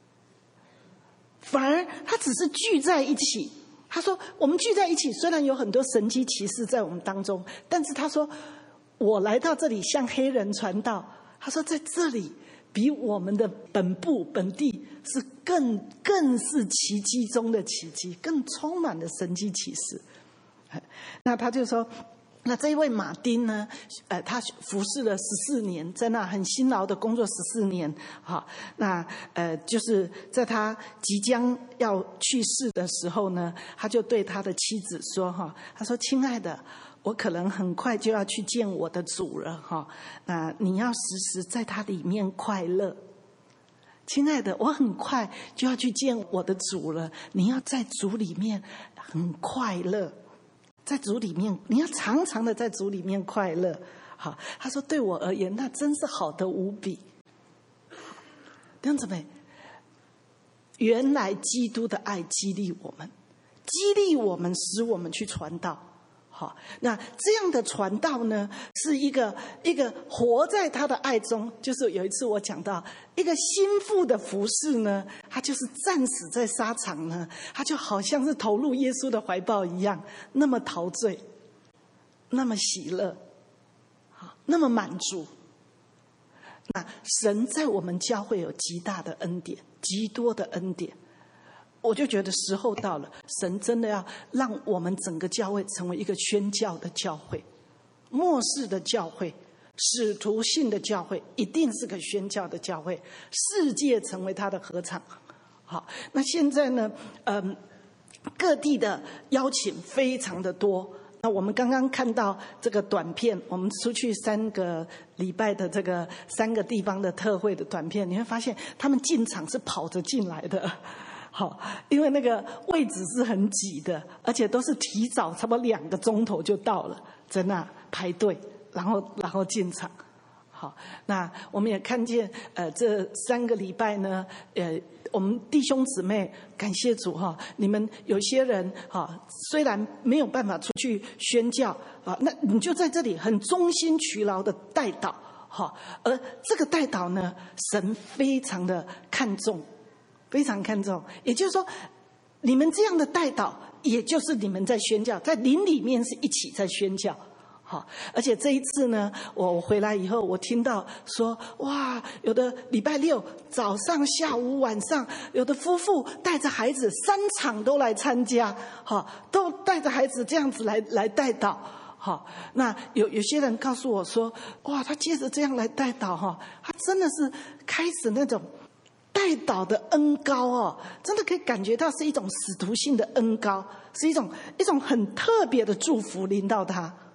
反而他只是聚在一起，他说我们聚在一起，虽然有很多神迹奇事在我们当中，但是他说我来到这里向黑人传道，他说在这里比我们的本部本地是更更是奇迹中的奇迹，更充满了神迹奇事。那他就说，那这一位马丁呢，呃，他服侍了十四年，在那很辛劳的工作十四年，哈，那呃，就是在他即将要去世的时候呢，他就对他的妻子说，哈，他说：“亲爱的，我可能很快就要去见我的主了，哈，那你要时时在他里面快乐。亲爱的，我很快就要去见我的主了，你要在主里面很快乐。”在主里面，你要常常的在主里面快乐。好，他说对我而言，那真是好的无比。弟兄姊妹，原来基督的爱激励我们，激励我们，使我们去传道。好，那这样的传道呢，是一个一个活在他的爱中。就是有一次我讲到一个心腹的服侍呢，他就是战死在沙场呢，他就好像是投入耶稣的怀抱一样，那么陶醉，那么喜乐，那么满足。那神在我们教会有极大的恩典，极多的恩典。我就觉得时候到了，神真的要让我们整个教会成为一个宣教的教会，末世的教会，使徒性的教会，一定是个宣教的教会，世界成为他的禾场。好，那现在呢，嗯，各地的邀请非常的多。那我们刚刚看到这个短片，我们出去三个礼拜的这个三个地方的特会的短片，你会发现他们进场是跑着进来的。好，因为那个位置是很挤的，而且都是提早差不多两个钟头就到了，在那排队，然后然后进场。好，那我们也看见，呃，这三个礼拜呢，呃，我们弟兄姊妹，感谢主哈，你们有些人哈，虽然没有办法出去宣教啊，那你就在这里很忠心劬劳的代祷哈，而这个代祷呢，神非常的看重。非常看重，也就是说，你们这样的代祷，也就是你们在宣教，在灵里面是一起在宣教。好，而且这一次呢，我回来以后，我听到说，哇，有的礼拜六早上、下午、晚上，有的夫妇带着孩子三场都来参加，好，都带着孩子这样子来来代祷。好，那有有些人告诉我说，哇，他接着这样来代祷哈，他真的是开始那种。代祷的恩膏哦，真的可以感觉到是一种使徒性的恩膏，是一种一种很特别的祝福临到他。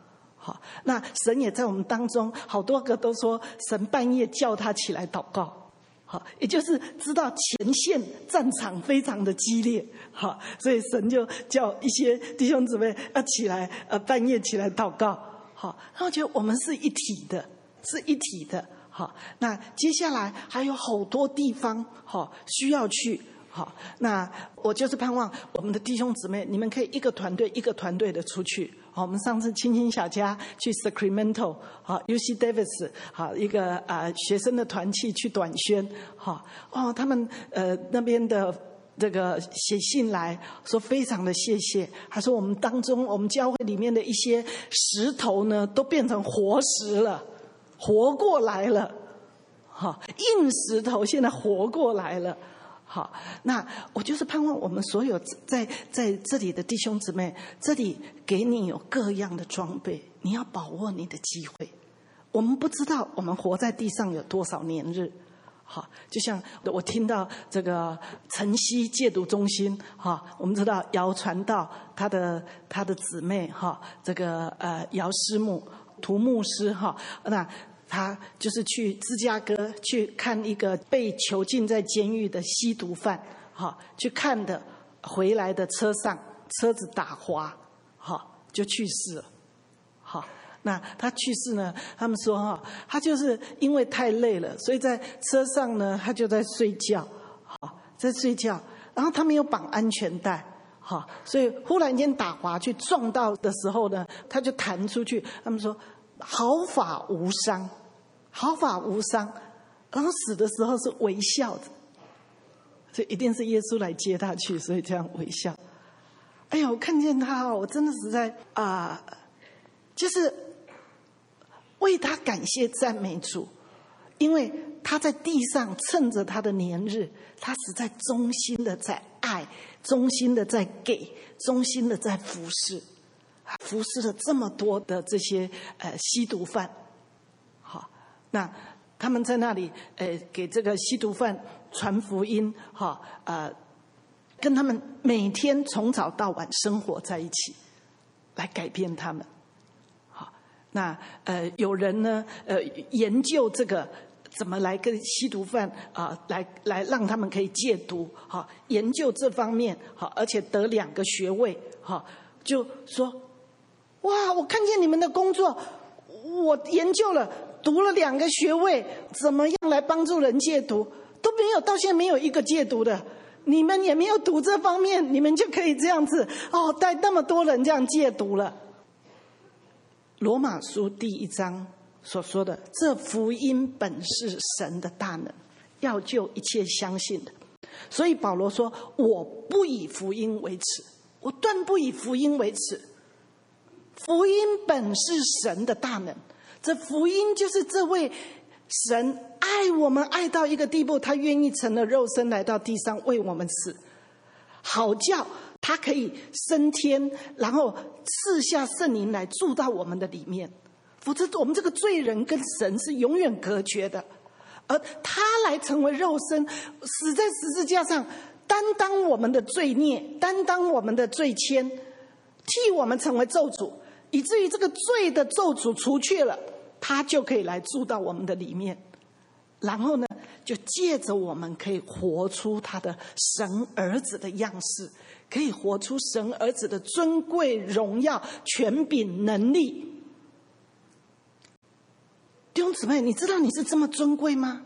好，那神也在我们当中，好多个都说神半夜叫他起来祷告。好，也就是知道前线战场非常的激烈，好，所以神就叫一些弟兄姊妹要起来，呃，半夜起来祷告。好，然后觉得我们是一体的，是一体的。好，那接下来还有好多地方，好需要去。好，那我就是盼望我们的弟兄姊妹，你们可以一个团队一个团队的出去。好，我们上次青青小家去 Sacramento， 好 U C Davis， 好一个啊、呃、学生的团契去短宣，好哦，他们呃那边的这个写信来说非常的谢谢，他说我们当中我们教会里面的一些石头呢都变成活石了，活过来了，好硬石头现在活过来了。好，那我就是盼望我们所有在在这里的弟兄姊妹，这里给你有各样的装备，你要把握你的机会。我们不知道我们活在地上有多少年日。好，就像我听到这个晨曦戒毒中心，哈，我们知道姚传道他的他的姊妹哈，这个呃姚师母、涂牧师哈，那。他就是去芝加哥去看一个被囚禁在监狱的吸毒犯，好去看的，回来的车上车子打滑，好就去世了。好，那他去世呢？他们说哈，他就是因为太累了，所以在车上呢，他就在睡觉，好在睡觉，然后他没有绑安全带，好，所以忽然间打滑去撞到的时候呢，他就弹出去。他们说。毫发无伤，毫发无伤，然后死的时候是微笑的，所以一定是耶稣来接他去，所以这样微笑。哎呀，我看见他，我真的实在啊、呃，就是为他感谢赞美主，因为他在地上趁着他的年日，他实在忠心的在爱，忠心的在给，忠心的在服侍。服侍了这么多的这些呃吸毒犯，好，那他们在那里呃给这个吸毒犯传福音，哈呃，跟他们每天从早到晚生活在一起，来改变他们。好，那呃有人呢呃研究这个怎么来跟吸毒犯啊、呃、来来让他们可以戒毒，好，研究这方面，好，而且得两个学位，好，就说。哇！我看见你们的工作，我研究了，读了两个学位，怎么样来帮助人戒毒都没有，到现在没有一个戒毒的。你们也没有读这方面，你们就可以这样子哦，带那么多人这样戒毒了。罗马书第一章所说的，这福音本是神的大能，要救一切相信的。所以保罗说：“我不以福音为耻，我断不以福音为耻。”福音本是神的大能，这福音就是这位神爱我们爱到一个地步，他愿意成了肉身来到地上为我们死，好叫他可以升天，然后赐下圣灵来住到我们的里面。否则我们这个罪人跟神是永远隔绝的，而他来成为肉身，死在十字架上，担当我们的罪孽，担当我们的罪愆，替我们成为咒诅，以至于这个罪的咒诅除去了，他就可以来住到我们的里面，然后呢，就借着我们可以活出他的神儿子的样式，可以活出神儿子的尊贵、荣耀、权柄、能力。弟兄姊妹，你知道你是这么尊贵吗？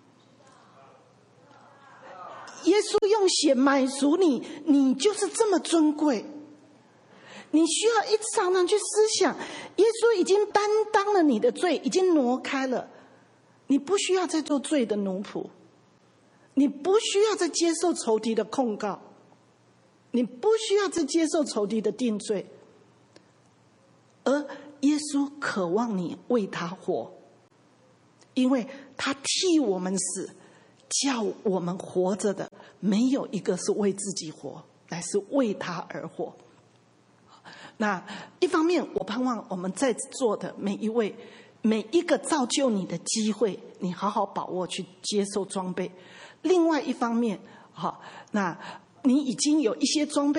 耶稣用血买赎你，你就是这么尊贵。你需要一直常常去思想，耶稣已经担当了你的罪，已经挪开了，你不需要再做罪的奴仆，你不需要再接受仇敌的控告，你不需要再接受仇敌的定罪，而耶稣渴望你为他活，因为他替我们死，叫我们活着的没有一个是为自己活，乃是为他而活。那一方面，我盼望我们在座的每一位，每一个造就你的机会，你好好把握去接受装备。另外一方面，好，那你已经有一些装备的，我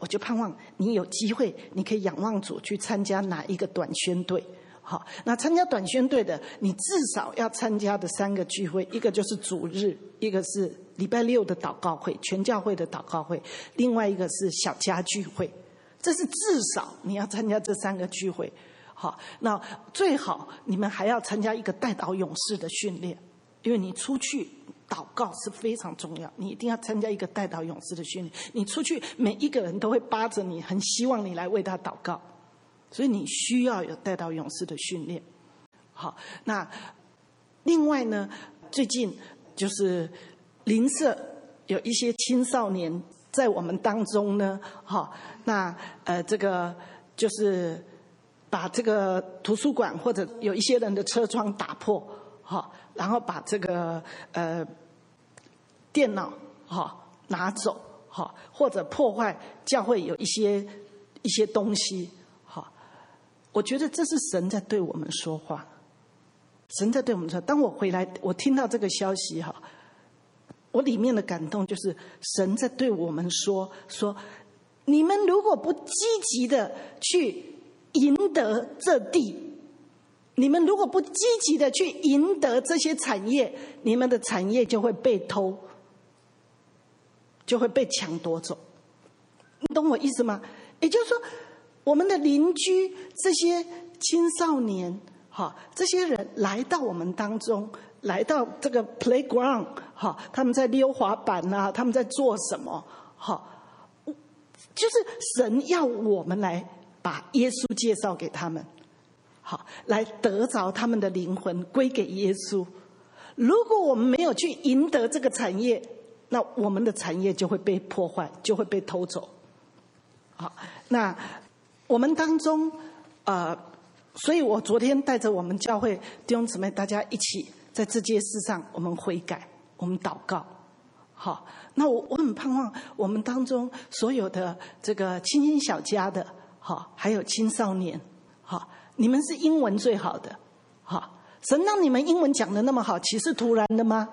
我就盼望你有机会，你可以仰望主去参加哪一个短宣队。好，那参加短宣队的，你至少要参加的三个聚会，一个就是主日，一个是礼拜六的祷告会，全教会的祷告会，另外一个是小家聚会。这是至少你要参加这三个聚会。好，那最好你们还要参加一个代祷勇士的训练，因为你出去祷告是非常重要，你一定要参加一个代祷勇士的训练。你出去，每一个人都会巴着你，很希望你来为他祷告，所以你需要有代祷勇士的训练。好，那另外呢，最近就是邻舍有一些青少年在我们当中呢，好，那呃这个就是把这个图书馆或者有一些人的车窗打破，好，然后把这个呃电脑好拿走，好，或者破坏教会有一些一些东西，好，我觉得这是神在对我们说话，神在对我们说。当我回来，我听到这个消息哈，我里面的感动就是神在对我们说说，你们如果不积极的去赢得这地，你们如果不积极的去赢得这些产业，你们的产业就会被偷，就会被抢夺走。你懂我意思吗？也就是说，我们的邻居这些青少年，哈，这些人来到我们当中，来到这个 playground， 哈，他们在溜滑板啊，他们在做什么？哈，就是神要我们来把耶稣介绍给他们，好，来得着他们的灵魂归给耶稣。如果我们没有去赢得这个产业，那我们的产业就会被破坏，就会被偷走。好，那我们当中，呃，所以我昨天带着我们教会弟兄姊妹，大家一起在这件事上，我们悔改，我们祷告。好，那我我很盼望我们当中所有的这个青年小家的，好，还有青少年，好，你们是英文最好的，好，神让你们英文讲得那么好，岂是突然的吗？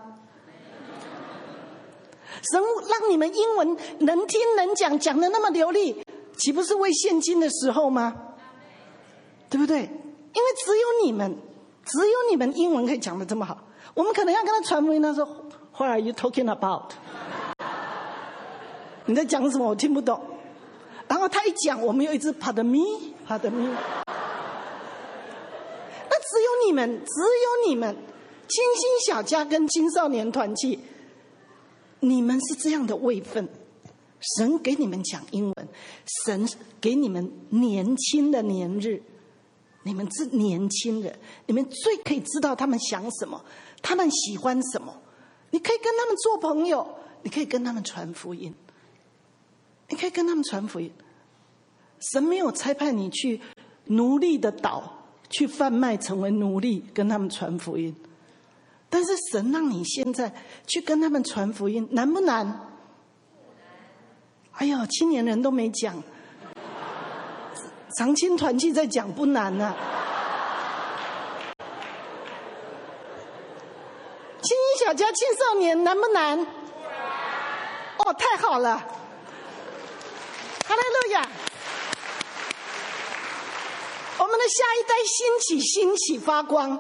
神让你们英文能听能讲，讲得那么流利，岂不是为现今的时候吗？对不对？因为只有你们，只有你们英文可以讲得这么好。我们可能要跟他传福音，他说 What are you talking about？ 你在讲什么？我听不懂。然后他一讲，我们又一直 Pardon me Pardon me。 那只有你们，只有你们清新小家跟青少年团契，你们是这样的位分。神给你们讲英文，神给你们年轻的年日，你们是年轻人，你们最可以知道他们想什么，他们喜欢什么，你可以跟他们做朋友，你可以跟他们传福音，你可以跟他们传福音。神没有差派你去奴隶的岛去贩卖成为奴隶跟他们传福音，但是神让你现在去跟他们传福音，难不难？哎呦，青年人都没讲，长青团契在讲，不难啊。青衣小家青少年难不难？哦，太好了，哈利路亚！我们的下一代兴起，兴起发光。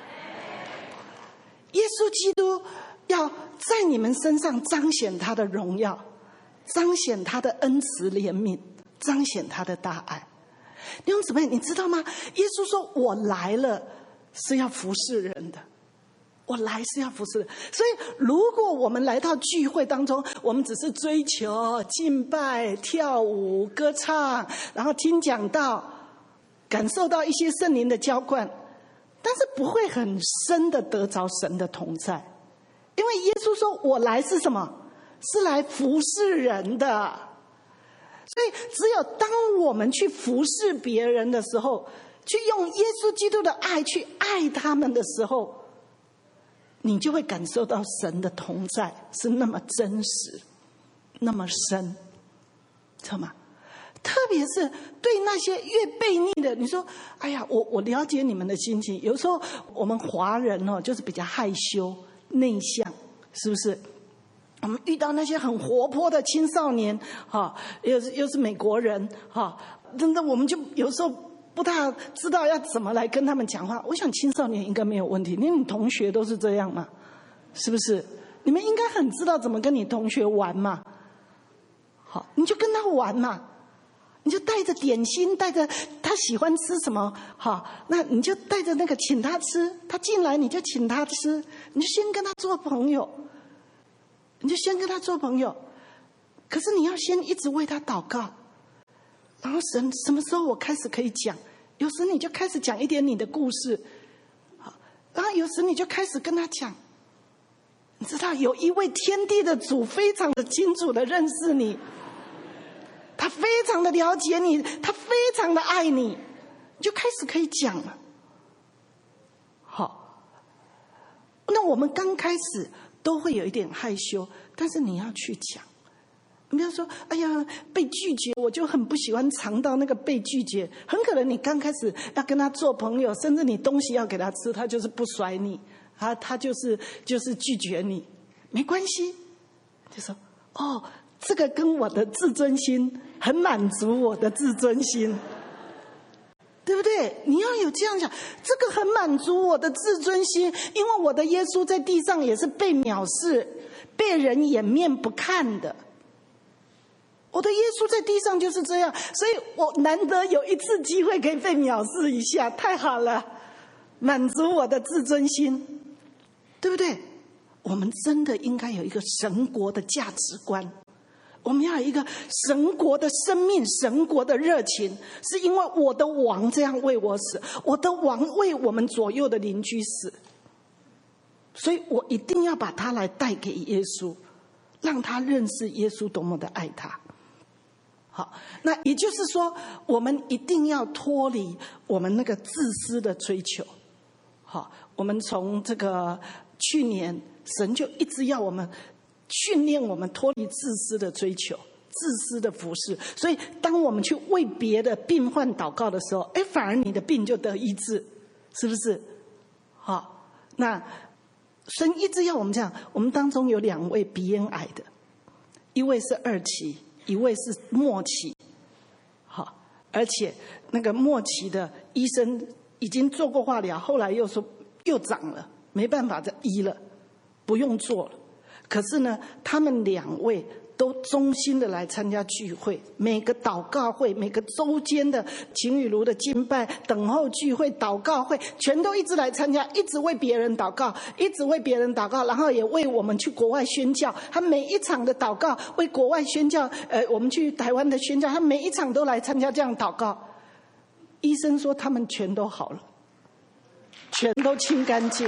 耶稣基督要在你们身上彰显他的荣耀，彰显他的恩慈怜悯，彰显他的大爱。弟兄姊妹，你知道吗？耶稣说我来了是要服侍人的，我来是要服侍人。所以如果我们来到聚会当中，我们只是追求敬拜、跳舞、歌唱，然后听讲道，感受到一些圣灵的浇灌，但是不会很深的得着神的同在。因为耶稣说我来是什么？是来服侍人的。所以只有当我们去服侍别人的时候，去用耶稣基督的爱去爱他们的时候，你就会感受到神的同在是那么真实，那么深，知道吗？特别是对那些越悖逆的，你说哎呀，我我了解你们的心情。有时候我们华人哦，就是比较害羞内向，是不是？ 我们遇到那些很活泼的青少年，哈，又是又是美国人，哈，真的我们就有时候不大知道要怎么来跟他们讲话。我想青少年应该没有问题，因为你同学都是这样嘛，是不是？你们应该很知道怎么跟你同学玩嘛。好，你就跟他玩嘛，你就带着点心，带着他喜欢吃什么，好，那你就带着那个请他吃，他进来你就请他吃，你就先跟他做朋友，你就先跟他做朋友。可是你要先一直为他祷告，然后神什么时候我开始可以讲，有时你就开始讲一点你的故事，好，然后有时你就开始跟他讲，你知道有一位天地的主非常的清楚的认识你，他非常的了解你，他非常的爱你，你就开始可以讲了。好，那我们刚开始都会有一点害羞，但是你要去讲。你不要说哎呀被拒绝，我就很不喜欢尝到那个被拒绝。很可能你刚开始要跟他做朋友，甚至你东西要给他吃，他就是不甩你，他他就是就是拒绝你，没关系，就说哦，这个跟我的自尊心很满足，我的自尊心，对不对？你要有这样想，这个很满足我的自尊心，因为我的耶稣在地上也是被藐视，被人掩面不看的。我的耶稣在地上就是这样，所以我难得有一次机会可以被藐视一下，太好了，满足我的自尊心，对不对？我们真的应该有一个神国的价值观，我们要有一个神国的生命，神国的热情，是因为我的王这样为我死，我的王为我们左右的邻居死，所以我一定要把他来带给耶稣，让他认识耶稣多么的爱他。好，那也就是说我们一定要脱离我们那个自私的追求。好，我们从这个去年神就一直要我们训练我们脱离自私的追求，自私的服侍。所以当我们去为别的病患祷告的时候，哎，反而你的病就得医治，是不是？好，那神一直要我们这样。我们当中有两位鼻咽癌的，一位是二期，一位是末期。好，而且那个末期的医生已经做过化疗，后来又说又长了，没办法再医了，不用做了。可是呢，他们两位都衷心的来参加聚会，每个祷告会，每个周间的晴雨炉的敬拜、等候聚会、祷告会，全都一直来参加，一直为别人祷告，一直为别人祷告，然后也为我们去国外宣教。他每一场的祷告为国外宣教，呃，我们去台湾的宣教，他每一场都来参加这样祷告。医生说他们全都好了，全都清干净。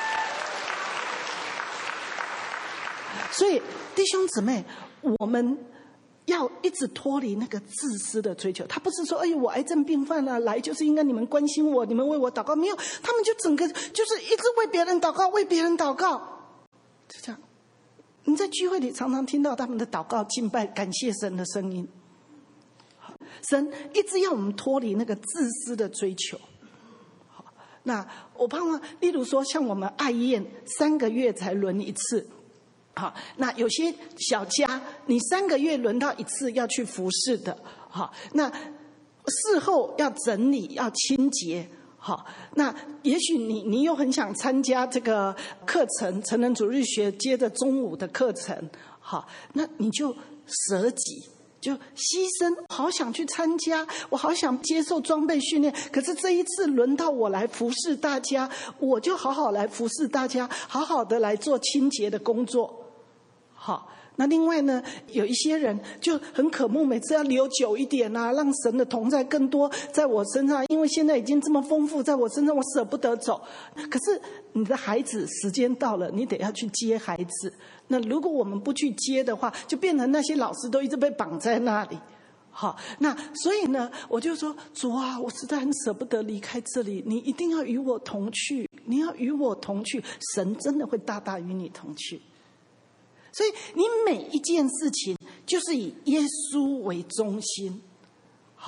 所以弟兄姊妹，我们要一直脱离那个自私的追求。他不是说哎呦我癌症病患啊，来就是应该你们关心我，你们为我祷告，没有，他们就整个就是一直为别人祷告，为别人祷告，就这样。你在聚会里常常听到他们的祷告、敬拜、感谢神的声音。神一直要我们脱离那个自私的追求。好，那我盼望，例如说像我们爱宴三个月才轮一次。好，那有些小家你三个月轮到一次要去服侍的，好，那事后要整理要清洁，好，那也许你你又很想参加这个课程，成人主日学接着中午的课程，好，那你就舍己，就牺牲，好想去参加，我好想接受装备训练，可是这一次轮到我来服侍大家，我就好好来服侍大家，好好的来做清洁的工作。好，那另外呢，有一些人就很渴慕，每次要留久一点啊，让神的同在更多在我身上，因为现在已经这么丰富在我身上，我舍不得走。可是你的孩子时间到了，你得要去接孩子，那如果我们不去接的话，就变成那些老师都一直被绑在那里。好，那所以呢，我就说主啊，我实在很舍不得离开这里，你一定要与我同去，你要与我同去，神真的会大大与你同去。所以你每一件事情就是以耶稣为中心。好，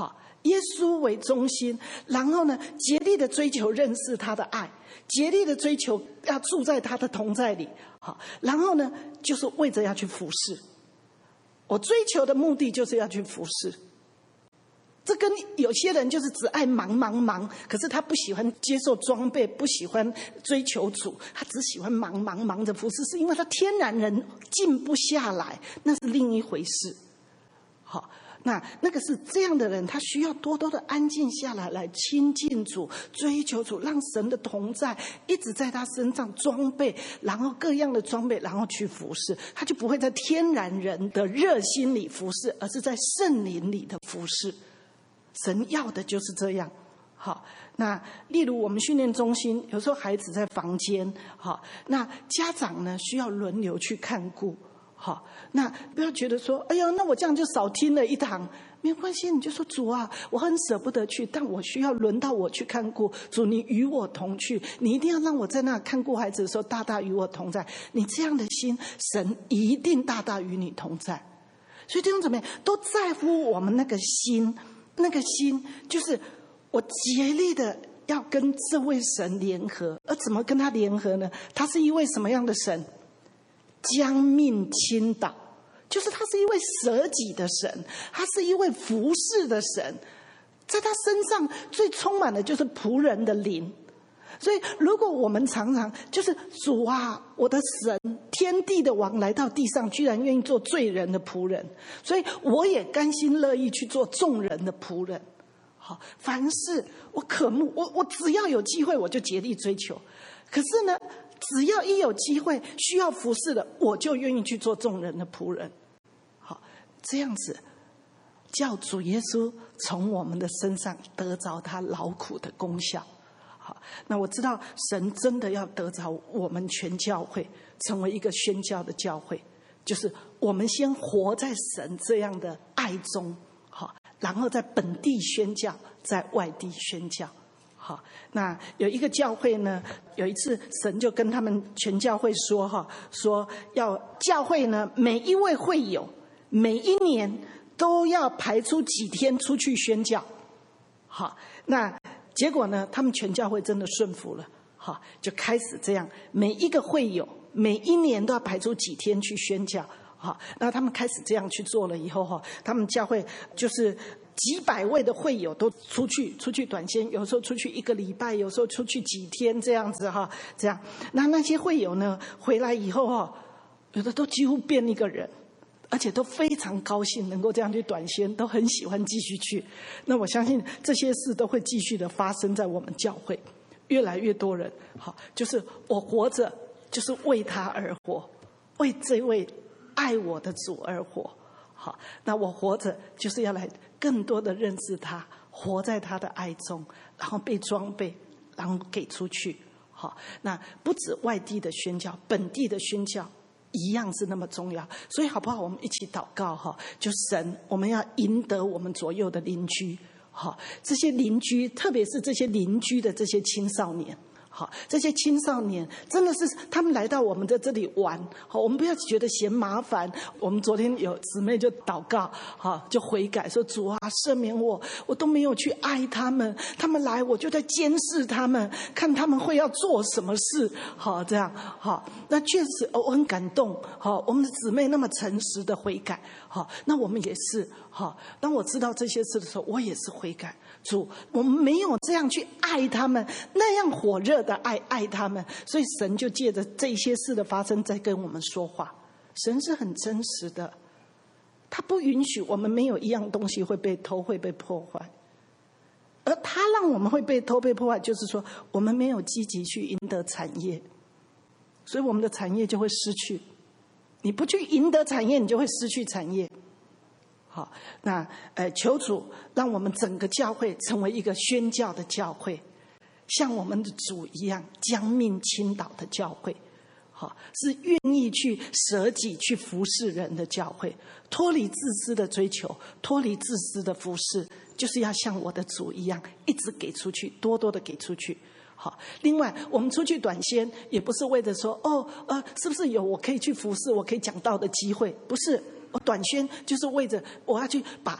耶稣为中心，然后呢，竭力的追求认识他的爱，竭力的追求要住在他的同在里。好，然后呢，就是为着要去服侍。我追求的目的就是要去服侍。这跟有些人就是只爱忙忙忙，可是他不喜欢接受装备，不喜欢追求主，他只喜欢忙忙忙的服侍，是因为他天然人静不下来，那是另一回事。好，那那个是这样的人，他需要多多的安静下来，来亲近主，追求主，让神的同在一直在他身上装备，然后各样的装备，然后去服侍，他就不会在天然人的热心里服侍，而是在圣灵里的服侍。神要的就是这样。好，那例如我们训练中心，有时候孩子在房间，好，那家长呢需要轮流去看顾。好，那不要觉得说，哎呀，那我这样就少听了一堂，没有关系，你就说主啊，我很舍不得去，但我需要轮到我去看顾。主，你与我同去，你一定要让我在那看顾孩子的时候，大大与我同在。你这样的心，神一定大大与你同在。所以弟兄姊妹都在乎我们那个心。那个心就是我竭力的要跟这位神联合，而怎么跟他联合呢？他是一位什么样的神？将命倾倒，就是他是一位舍己的神，他是一位服侍的神，在他身上最充满的就是仆人的灵。所以如果我们常常就是主啊，我的神，天地的王来到地上，居然愿意做罪人的仆人，所以我也甘心乐意去做众人的仆人。好，凡事我渴慕，我我只要有机会我就竭力追求。可是呢，只要一有机会需要服侍的，我就愿意去做众人的仆人。好，这样子叫主耶稣从我们的身上得着他劳苦的功效。好，那我知道神真的要得着我们全教会成为一个宣教的教会，就是我们先活在神这样的爱中，好，然后在本地宣教，在外地宣教。好，那有一个教会呢，有一次神就跟他们全教会说哈，说要教会呢每一位会友每一年都要排出几天出去宣教。好，那结果呢，他们全教会真的顺服了，好，就开始这样，每一个会友每一年都要排出几天去宣教。好，那他们开始这样去做了以后哈，他们教会就是几百位的会友都出去出去短宣，有时候出去一个礼拜，有时候出去几天这样子哈，这样。那那些会友呢，回来以后哈，有的都几乎变一个人，而且都非常高兴能够这样去短宣，都很喜欢继续去。那我相信这些事都会继续的发生在我们教会，越来越多人，好，就是我活着就是为他而活，为这位爱我的主而活。好，那我活着就是要来更多的认识他，活在他的爱中，然后被装备，然后给出去。好，那不止外地的宣教，本地的宣教一样是那么重要。所以好不好，我们一起祷告哈，就神，我们要赢得我们左右的邻居。好，这些邻居，特别是这些邻居的这些青少年。好，这些青少年真的是他们来到我们的这里玩，好，我们不要觉得嫌麻烦。我们昨天有姊妹就祷告，好，就悔改说，主啊，赦免我，我都没有去爱他们，他们来我就在监视他们，看他们会要做什么事。好，这样好，那确实我很感动。好，我们的姊妹那么诚实的悔改，好，那我们也是。好，当我知道这些事的时候，我也是悔改。主，我们没有这样去爱他们，那样火热的爱爱他们，所以神就借着这些事的发生在跟我们说话。神是很真实的，他不允许我们没有一样东西会被偷会被破坏，而他让我们会被偷被破坏，就是说我们没有积极去赢得产业，所以我们的产业就会失去。你不去赢得产业，你就会失去产业。好，那呃，求主让我们整个教会成为一个宣教的教会，像我们的主一样将命倾倒的教会。好，是愿意去舍己去服侍人的教会，脱离自私的追求，脱离自私的服侍，就是要像我的主一样，一直给出去，多多的给出去。好，另外我们出去短宣也不是为了说哦呃，是不是有我可以去服侍，我可以讲道的机会？不是，我短宣就是为着我要去把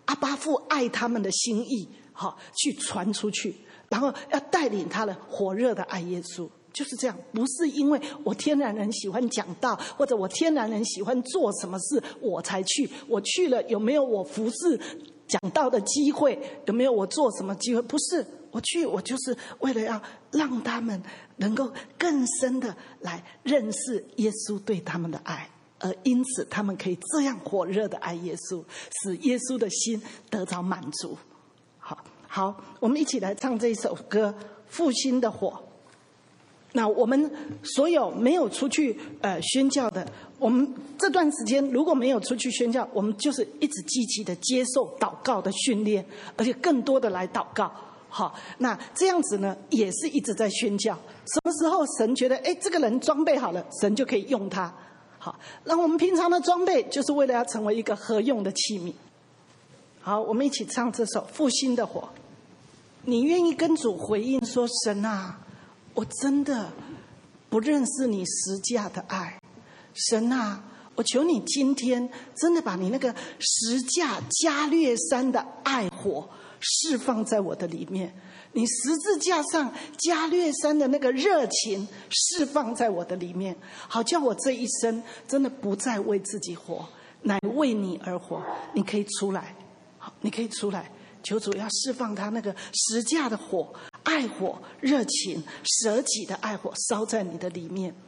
阿爸父爱他们的心意，好去传出去，然后要带领他的火热的爱耶稣。就是这样，不是因为我天然人喜欢讲道，或者我天然人喜欢做什么事我才去。我去了有没有我服侍讲道的机会，有没有我做什么机会？不是，我去我就是为了要让他们能够更深的来认识耶稣对他们的爱，而因此他们可以这样火热的爱耶稣，使耶稣的心得着满足。好好，我们一起来唱这一首歌《复兴的火》。那我们所有没有出去呃宣教的，我们这段时间如果没有出去宣教，我们就是一直积极的接受祷告的训练，而且更多的来祷告。好，那这样子呢，也是一直在宣教。什么时候神觉得哎这个人装备好了，神就可以用他。好，那我们平常的装备就是为了要成为一个合用的器皿。好，我们一起唱这首《复兴的火》。你愿意跟主回应说：神啊，我真的不认识你十架的爱。神啊，我求你今天真的把你那个十架加略山的爱火释放在我的里面，你十字架上加略山的那个热情释放在我的里面，好叫我这一生真的不再为自己活，乃为你而活。你可以出来，好，你可以出来，求主要释放他那个十架的火，爱火、热情、舍己的爱火烧在你的里面。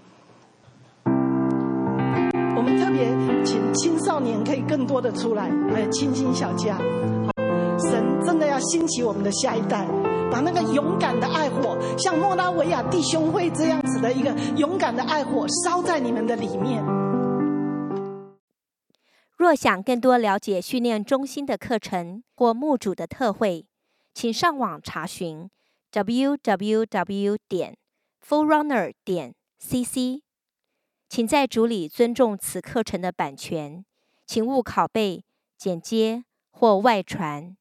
我们特别请青少年可以更多的出来，还有清新小家。神真的要兴起我们的下一代，把那个勇敢的爱火，像莫拉维亚弟兄会这样子的一个勇敢的爱火烧在你们的里面。 若想更多了解训练中心的课程或牧主的特会，请上网查询 double-u double-u double-u 点 forerunner 点 c c。 请在主里尊重此课程的版权，请勿拷贝、剪接或外传。